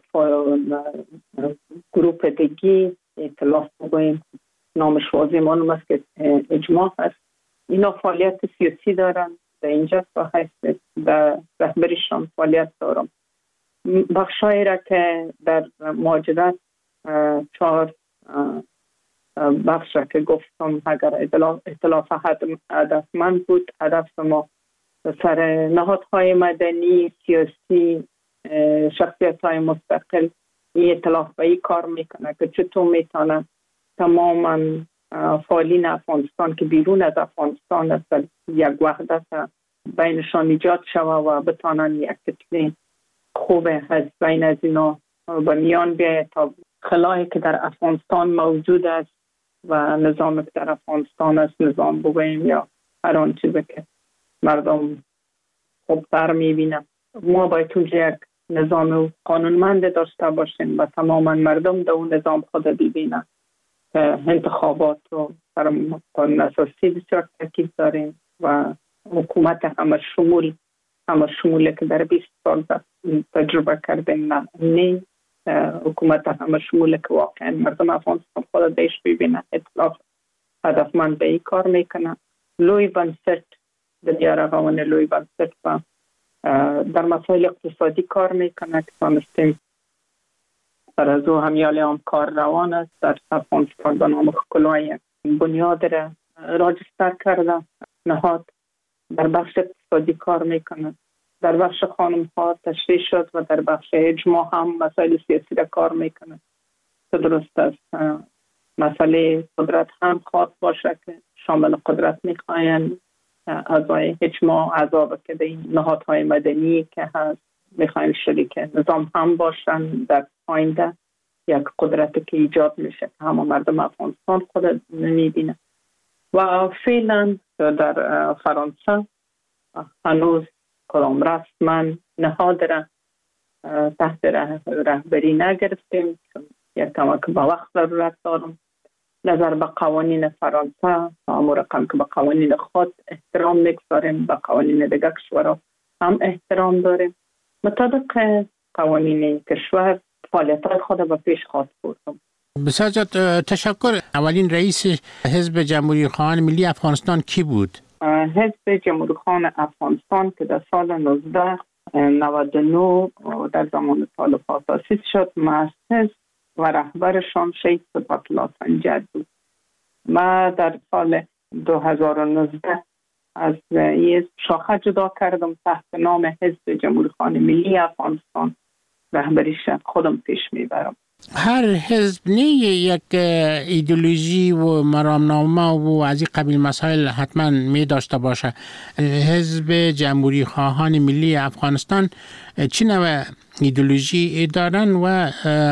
گروپ دیگی ائتلاف بگوییم نامش واضح معلوم است که اجماع هست. اینا فعالیت سیاسی دارن در اینجا و حیث در رهبریشان فعالیت دارم. بخشایی را که در مهاجرت چهار بخش را که گفتم اگر ائتلاف هدفمند بود، هدف ما سر نهادهای مدنی، سیاسی، شخصیت های مستقل این ائتلاف به این کار میکنه که چطور میتونه تماما فعالین افغانستان که بیرون از افغانستان است یک وحدت بینشان ایجاد شوه و بتانن یک کتله خوب از بین از اینا به میان بیاید تا خلایی که در افغانستان موجود است و نظامی که در افغانستان است، نظام بگوییم یا هر آن چیزی که مردم خوبتر میبینن، ما باید اونجا یک نظام قانونمند داشته باشیم و تماما مردم در اون نظام خود ببینن. انتخابات رو بر قانون اساسی بسیار تاکید داریم و حکومت همه شمول همه شمولی که در بیست سال تجربه کردیم نه نه حکومت همه شمولی که واقعا مردم افغانستان خود دیش ببینن. ائتلاف هدفمند به این کار میکنه. لوی بنسټ د بیارغون لوی بنسټ و در مسائل اقتصادی کار میکنه که تانستیم در از او همیالی هم کار روان است. در افغانستان به نام ښکلای بنیاد را راجستر کرده نهاد در بخش اقتصادی کار میکنه. در بخش خانم ها تشریح شد و در بخش اجماع هم مسائل سیاسی را کار میکنه. درست است مسئله قدرت هم خواهد باشه که شامل قدرت میخواین اعضای اجماع، اعضا که به این نهادهای مدنی که هست میخواین شریک نظام هم باشن در آینده. یک قدرتی که ایجاد میشه که همه مردم افغانستان خود میبینه. و فعلا در فرانسه هنوز کدام رسما نهاد را تحت رهبری نگرفتیم، چون یک کمک به وقت ضرورت دارم. نظر به قوانین فرانسه همون رقم که به قوانین خود احترام میگذاریم، به قوانین دیگر کشورها هم احترام داریم. مطابق قوانین کشور فعالیت خود به پیش خواهد بردم. بسیار تشکر. اولین رئیس حزب جمهوری خواهان ملی افغانستان کی بود؟ حزب جمهوری خواهان افغانستان که در سال نوزده نود و نه در زمان طالبان تأسیس شد، مؤسس و رهبرشان شیخ صفت الله سنجد بود. ما در سال دو هزار و نوزده از این شاخه جدا کردم، تحت نام حزب جمهوری خواهان ملی افغانستان رهبریش خودم پیش میبرم. هر حزب نه یک ایدئولوژی و مرامنامه و از این قبیل مسائل حتما می داشته باشه. حزب جمهوری خواهان ملی افغانستان چه نوع ایدئولوژی دارن و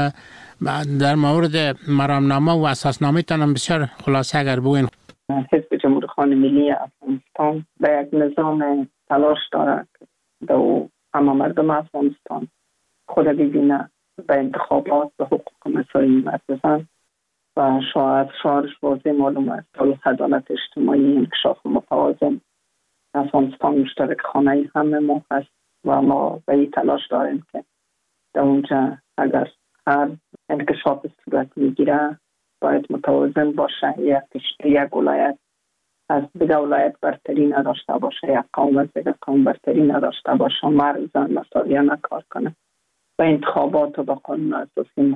در مورد مرامنامه و اساسنامه تان بسیار خلاصه اگر بگوین؟ حزب جمهوری خواهان ملی افغانستان به یک نظام تلاش داره که همه مردم افغانستان خود ببینه به انتخابات و حقوق مساوی مردم و شاید شعارش واضح معلوم است، عدالت اجتماعی، انکشاف متوازن. افغانستان مشترک خانه همه ما هست و ما به این تلاش داریم که در اونجا اگر هر انکشاف صورت میگیره باید متوازن باشه، یک یک ولایت از دیگه ولایت برتری نداشته باشه، یک قوم از دیگه قوم برتری نداشته باشه، مرد زن مساویانه کار کنه. و انتخابات و با قانون اساسی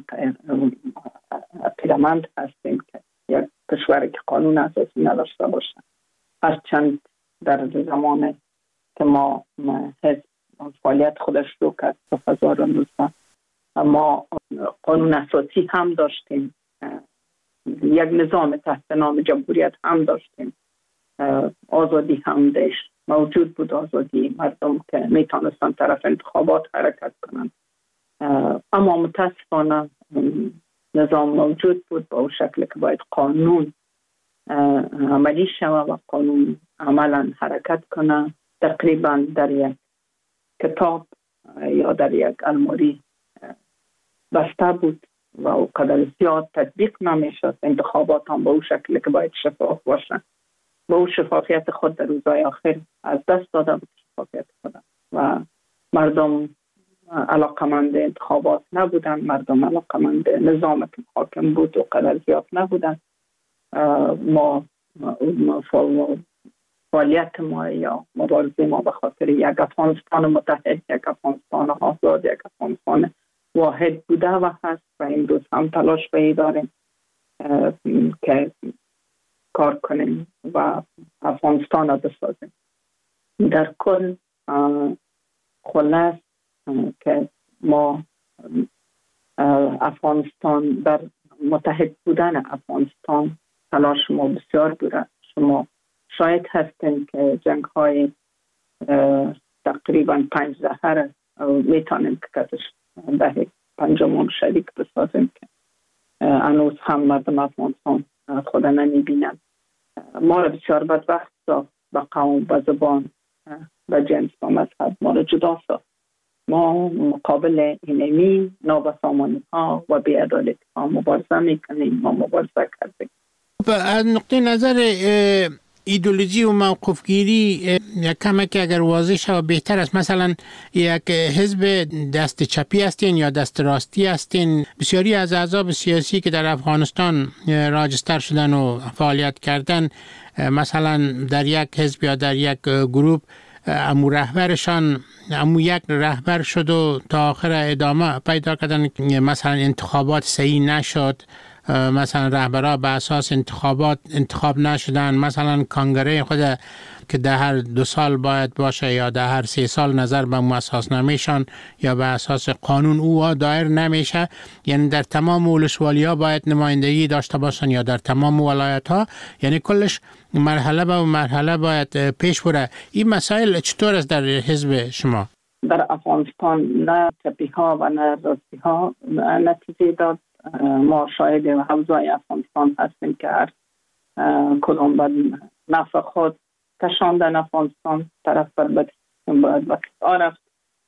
پیرامند هستیم که یک کشوری که قانون اساسی نداشته باشه. هرچند در زمان که ما حزب فعالیت خودش رو کرد دو هزار و نوزده ما قانون اساسی هم داشتیم، یک نظام تحت نام جمهوریت هم داشتیم، آزادی هم داشت موجود بود، آزادی مردم که میتونستن طرف انتخابات حرکت کنند. اما متاسفانه نظام موجود بود با شکل که باید قانون عملی شود و قانون عملا حرکت کنه. تقریبا در یک کتاب یا در یک الماری بسته بود و او قدر زیاد تطبیق نمیشد. انتخابات هم با او شکل که باید شفاف باشن، با او شفافیت خود در روزهای آخر از دست داده بود شفافیت خود و مردم علاقمند انتخابات نبودن، مردم علاقمند نظام که حاکم بود و قدر زیاد نبودن. ما فعالیت ما یا مبارزه ما به خاطر یک افغانستان متحد، یک افغانستان آزاد، یک افغانستان واحد بوده و هست و امروز هم تلاش به داریم که کار کنیم و افغانستان را بسازیم. در کل خلاص که ما افغانستان در متحد بودن افغانستان تلاش ما بسیار بوده. شما شاید هستیم که جنگ های تقریبا پنج دهه میتونیم که کسش دهه پنجمون شریک بسازیم که هنوز هم مردم افغانستان خود نمیبینن. ما را بسیار بدبخت ساخت، به قوم، به زبان، به جنس، به مذهب ما را جدا ساخت. ما مقابل اینمی نابسامانی ها و بی‌عدالتی ها مبارزه میکنیم، ما مبارزه کردیم. از نقطه نظر ایدئولوژی و موقفگیری یک کمک اگر واضح شود بهتر است. مثلا یک حزب دست چپی هستین یا دست راستی هستین؟ بسیاری از احزاب سیاسی که در افغانستان راجستر شدن و فعالیت کردن، مثلا در یک حزب یا در یک گروه امو رهبرشان امو یک رهبر شد و تا آخر ادامه پیدا کردن، مثلا انتخابات صحیح نشد مثلا رهبرها به اساس انتخابات انتخاب نشدن، مثلا کانگره خود که در هر دو سال باید باشه یا در هر سه سال نظر به اساسنامه‌شان یا به اساس قانون او دایر نمیشه، یعنی در تمام ولسوالی‌ها باید نمایندگی داشته باشن یا در تمام ولایت‌ها، یعنی کلش مرحله به مرحله باید پیش بره. این مسائل چطور است در حزب شما؟ در افغانستان نه چپی ها و نه راستی ها نتیجه داد. ما شاهد حوزه افغانستان هستیم که هر کدام به نفع خود کشاندن افغانستان طرف بر بد باید وقت رفت.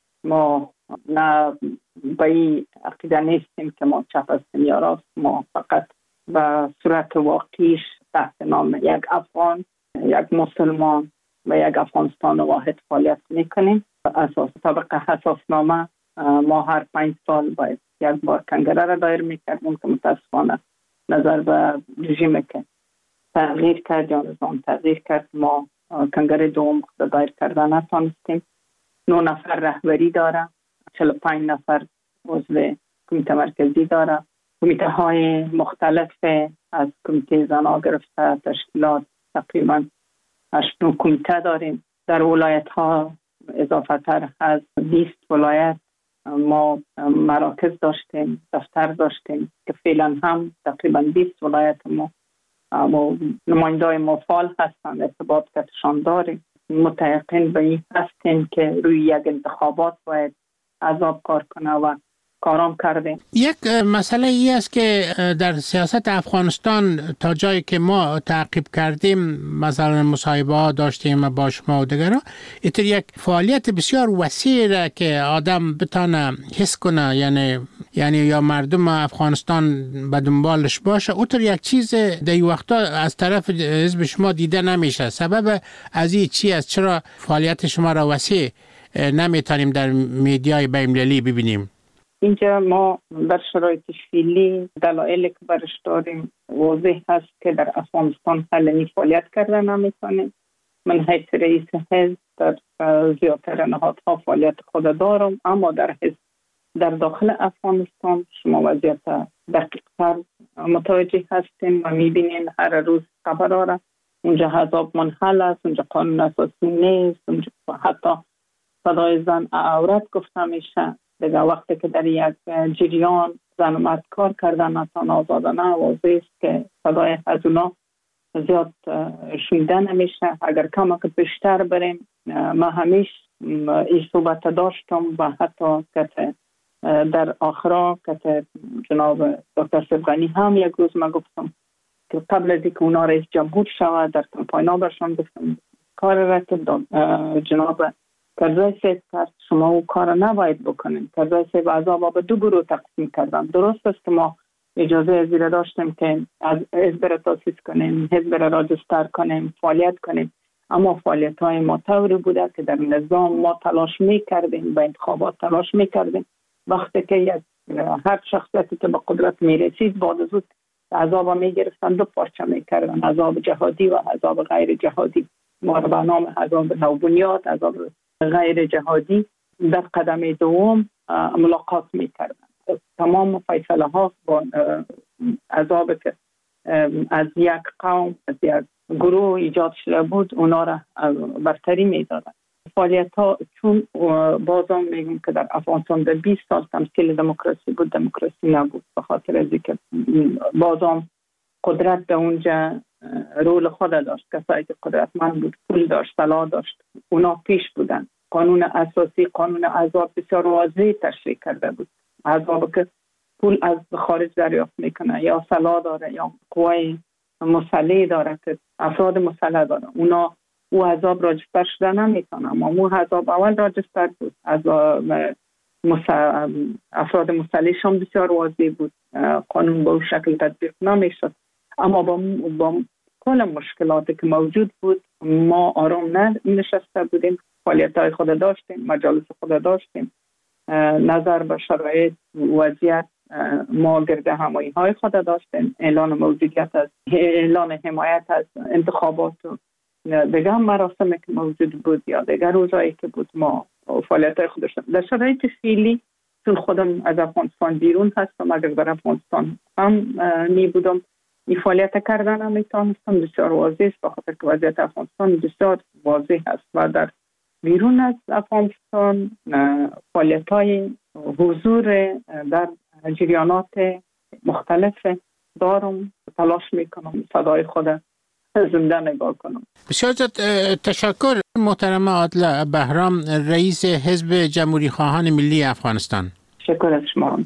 ما نه به این عقیده نیستیم که ما چپ هستیم یا راست، ما فقط به صورت واقعیش تحت نام یک افغان، یک مسلمان و یک افغانستان واحد فعالیت میکنیم. اساس طبق اساسنامه ما هر پنج سال باید یک بار کنگره را دایر میکردیم که متاسفانه نظر به رژیم که تغییر کرد یا نظام تغییر کرد، ما کنگره دوم خود دایر کردن نتانستیم. نه نفر رهبری داره، چهل و پنج نفر عضو کمیته مرکزی داره. کمیته های مختلف از کمیته زنا گرفته تشکیلات تقریبا هشت نو کمیته داریم. در ولایت ها اضافه تر از بیست ولایت ما مراکز داشتیم، دفتر داشتیم که فعلا هم تقریبا بیست ولایت ما نمایندای ما فعال هستند، ارتباط کتشان داریم. متیقن به این هستیم که روی یک انتخابات باید عذاب کار کنه و کارام کردیم. یک مسئله ای است که در سیاست افغانستان تا جایی که ما تعقیب کردیم، مثلا مصاحبه ها داشتیم با شما و دیگران، اینطور یک فعالیت بسیار وسیع که آدم بتانه حس کنه، یعنی یعنی یا مردم افغانستان به دنبالش باشه، اونطور یک چیز در این وقتا از طرف حزب شما دیده نمیشه. سبب از این چی است؟ چرا فعالیت شما را وسیع نمیتونیم در میدیای بین‌المللی ببینیم؟ اینجا ما در شرایط فعلی دلایلی که برش داریم واضح هست که در افغانستان علنی فعالیت کردن نمیتونیم. من حیث رئیس حزب در زیادتر نهادها فعالیت خود دارم، اما در حزب در داخل افغانستان شما وضعیت دقیق‌تر متوجه هستیم و میبینین هر روز خبر داره. اونجا حزاب منحل است، اونجا قانون اساسی نیست، اونجا حتی صدای زن عورت گفته میشه. دیگه وقتی که در یک جریان زن و مرد کار کردن نتان آزادانه واضح است که صدای از اونا زیاد شنیده نمیشه. اگر کم که بیشتر بریم، ما همیش این صحبت داشتم و حتی که در آخرا که جناب دکتر سبغانی هم یک روز ما گفتم که قبل از اینکه اونا رئیس جمهور شود در کمپاین برشان گفتم کار را که جناب کرزای سیب کرد شما او کار نباید بکنیم. کرزای سیب عذاب به دو گروه تقسیم کردن. درست است که ما اجازه زیر داشتیم که از حزب را تاسیس کنیم، حزب را راجستر کنیم، فعالیت کنیم، اما فعالیت های ما طوری بوده که در نظام ما تلاش می کردیم، به انتخابات تلاش می کردیم. وقتی که یک هر شخصیتی که به قدرت می رسید بعد از اون عذاب می گرفتن، دو پارچه می کردن، عذاب جهادی و عذاب غیر جهادی. ما به نام عذاب نوبنیاد، عذاب غیر جهادی در قدم دوم ملاقات می کردن. تمام فیصله ها با عذاب که از یک قوم از یک گروه ایجاد شده بود اونا را برتری می دادن. فعالیت ها چون بازم میگم که در افغانستان در بیست سال تمثیل دموکراسی بود، دموکراسی نبود، به خاطر از اینکه بازم قدرت به اونجا رول خود داشت. کسایی که قدرتمند بود، پول داشت، طلا داشت، اونا پیش بودن. قانون اساسی، قانون عذاب بسیار واضح تشریح کرده بود. عذاب که پول از خارج دریافت میکنه یا طلا داره یا قوای مسلح داره که افراد مسلح داره، اونا او عذاب راجستر شده نمیتونه. اما مو عذاب اول راجستر بود. عذاب مسل... افراد مسلحش هم بسیار واضح بود. قانون به اون شکل تطبیق نمیشد. اما با, با کل مشکلاتی که موجود بود ما آرام نه نشسته بودیم. فعالیت های خود داشتیم، مجالس خود داشتیم، نظر به شرایط وضعیت ما گرده همایی های خود داشتیم، اعلان موجودیت از اعلان حمایت از انتخابات و دیگر هم مراسمی که موجود بود یا دیگر روزایی که بود ما فعالیت های خود داشتیم. در شرایط فعلی چون خودم از افغانستان بیرون هستم، اگر در افغانستان هم نی بودم این فعالیت کردن هم میتونستم. بسیار واضح است بخاطر که وضعیت افغانستان بسیار واضح است و در بیرون از افغانستان فعالیت های حضور در جریانات مختلف دارم، تلاش میکنم صدای خود زنده نگاه کنم. بسیار تشکر محترم عادله بهرام، رئیس حزب جمهوری خواهان ملی افغانستان. تشکر از شما.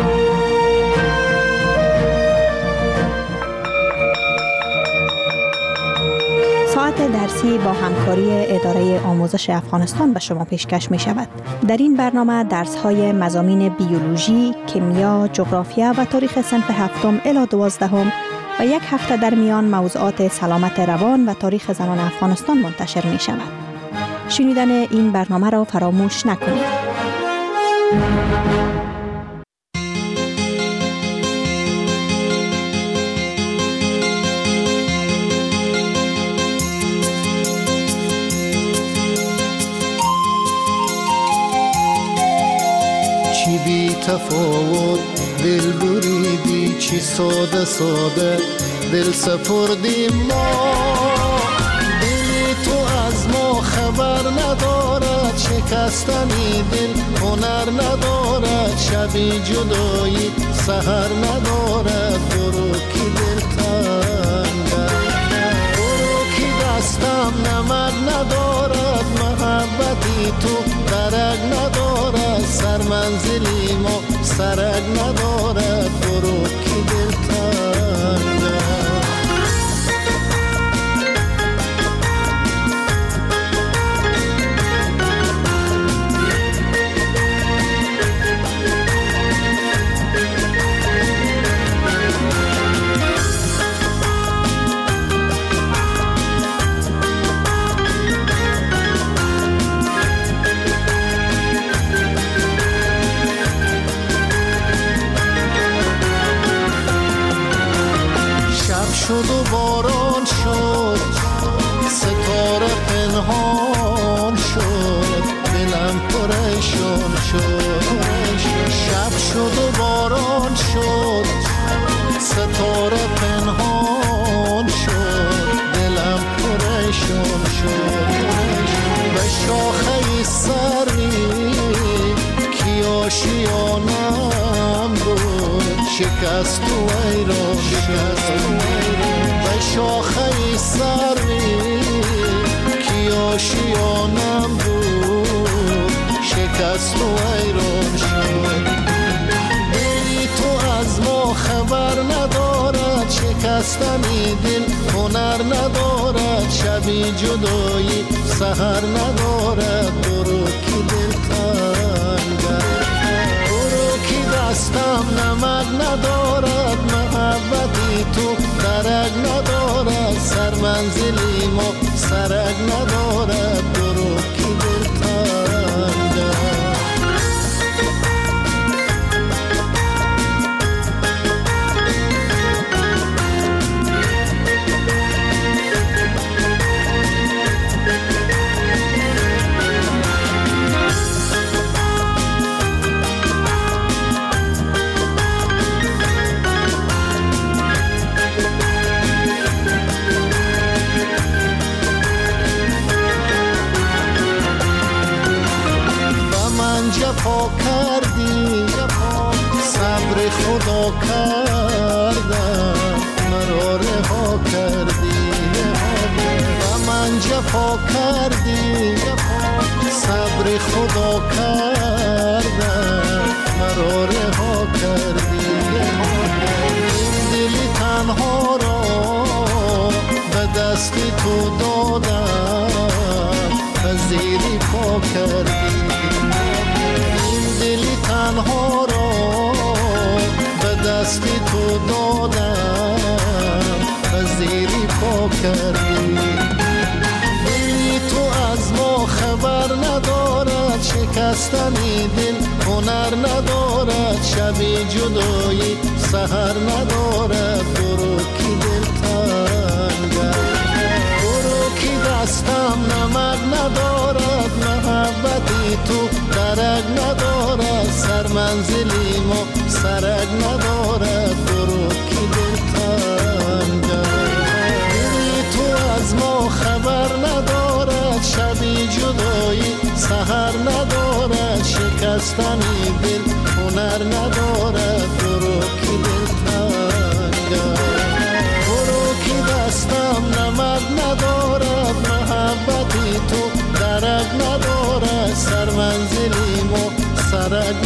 ساعت درسی با همکاری اداره آموزش افغانستان به شما پیشکش می شود. در این برنامه درس های مضامین بیولوژی، کیمیا، جغرافیا و تاریخ صنف هفتم الی دوازدهم و یک هفته در میان موضوعات سلامت روان و تاریخ زنان افغانستان منتشر می شود. شنیدن این برنامه را فراموش نکنید. چی بی تفاوت دل بریدی، چی ساده ساده دل سپردی ما. دلی تو از ما خبر ندارد، شکستنی دل هنر ندارد، شبی جدایی سحر ندارد. برو کی دل تنگه، برو کی دستم نمک ندارد، محبتی تو درک ندارد، سر منزلی ما سرک ندارد. برو کی دل تنگه. شد و باران شد، ستاره پنهان شد، دلم پریشان شد. شب شد و باران شد، ستاره پنهان شد، دلم پریشان شد. به شاخه سری کی آشیانم بود، شکست و ایران شد. به شاخه سری کی آشیانم بود، شکست و ایران شد. دلی تو از ما خبر ندارد، شکستنی دل هنر ندارد، شبی جدایی سحر ندارد. برو کی دل تنگه، برو کی دستم نمک ندارد، محبتی تو درک ندارد، سر منزلی ما سرک ندارد. برو کی دل تنگه. جفا کردی، صبر خدا کردم، مرا رها کردی. و من جفا کردی، صبر خدا کردم، مرا رها کردی. این دلی تنها را به دستی تو دادم، پذیری پا کردی. دلی تنها را به دستی تو دادم، پذیری پا کردی. دلی تو از ما خبر ندارد، شکستنی دل هنر ندارد، شبی جدایی سحر ندارد. برو کی دل تنگه، برو کی دستم نمک ندارد، محبتی تو درک ندارد، سر منزل بستنی دل هنر ندارد برو که دل تنگ برو که دستم نمد ندارد محبتی تو درک ندارد سر منزلی ما سرک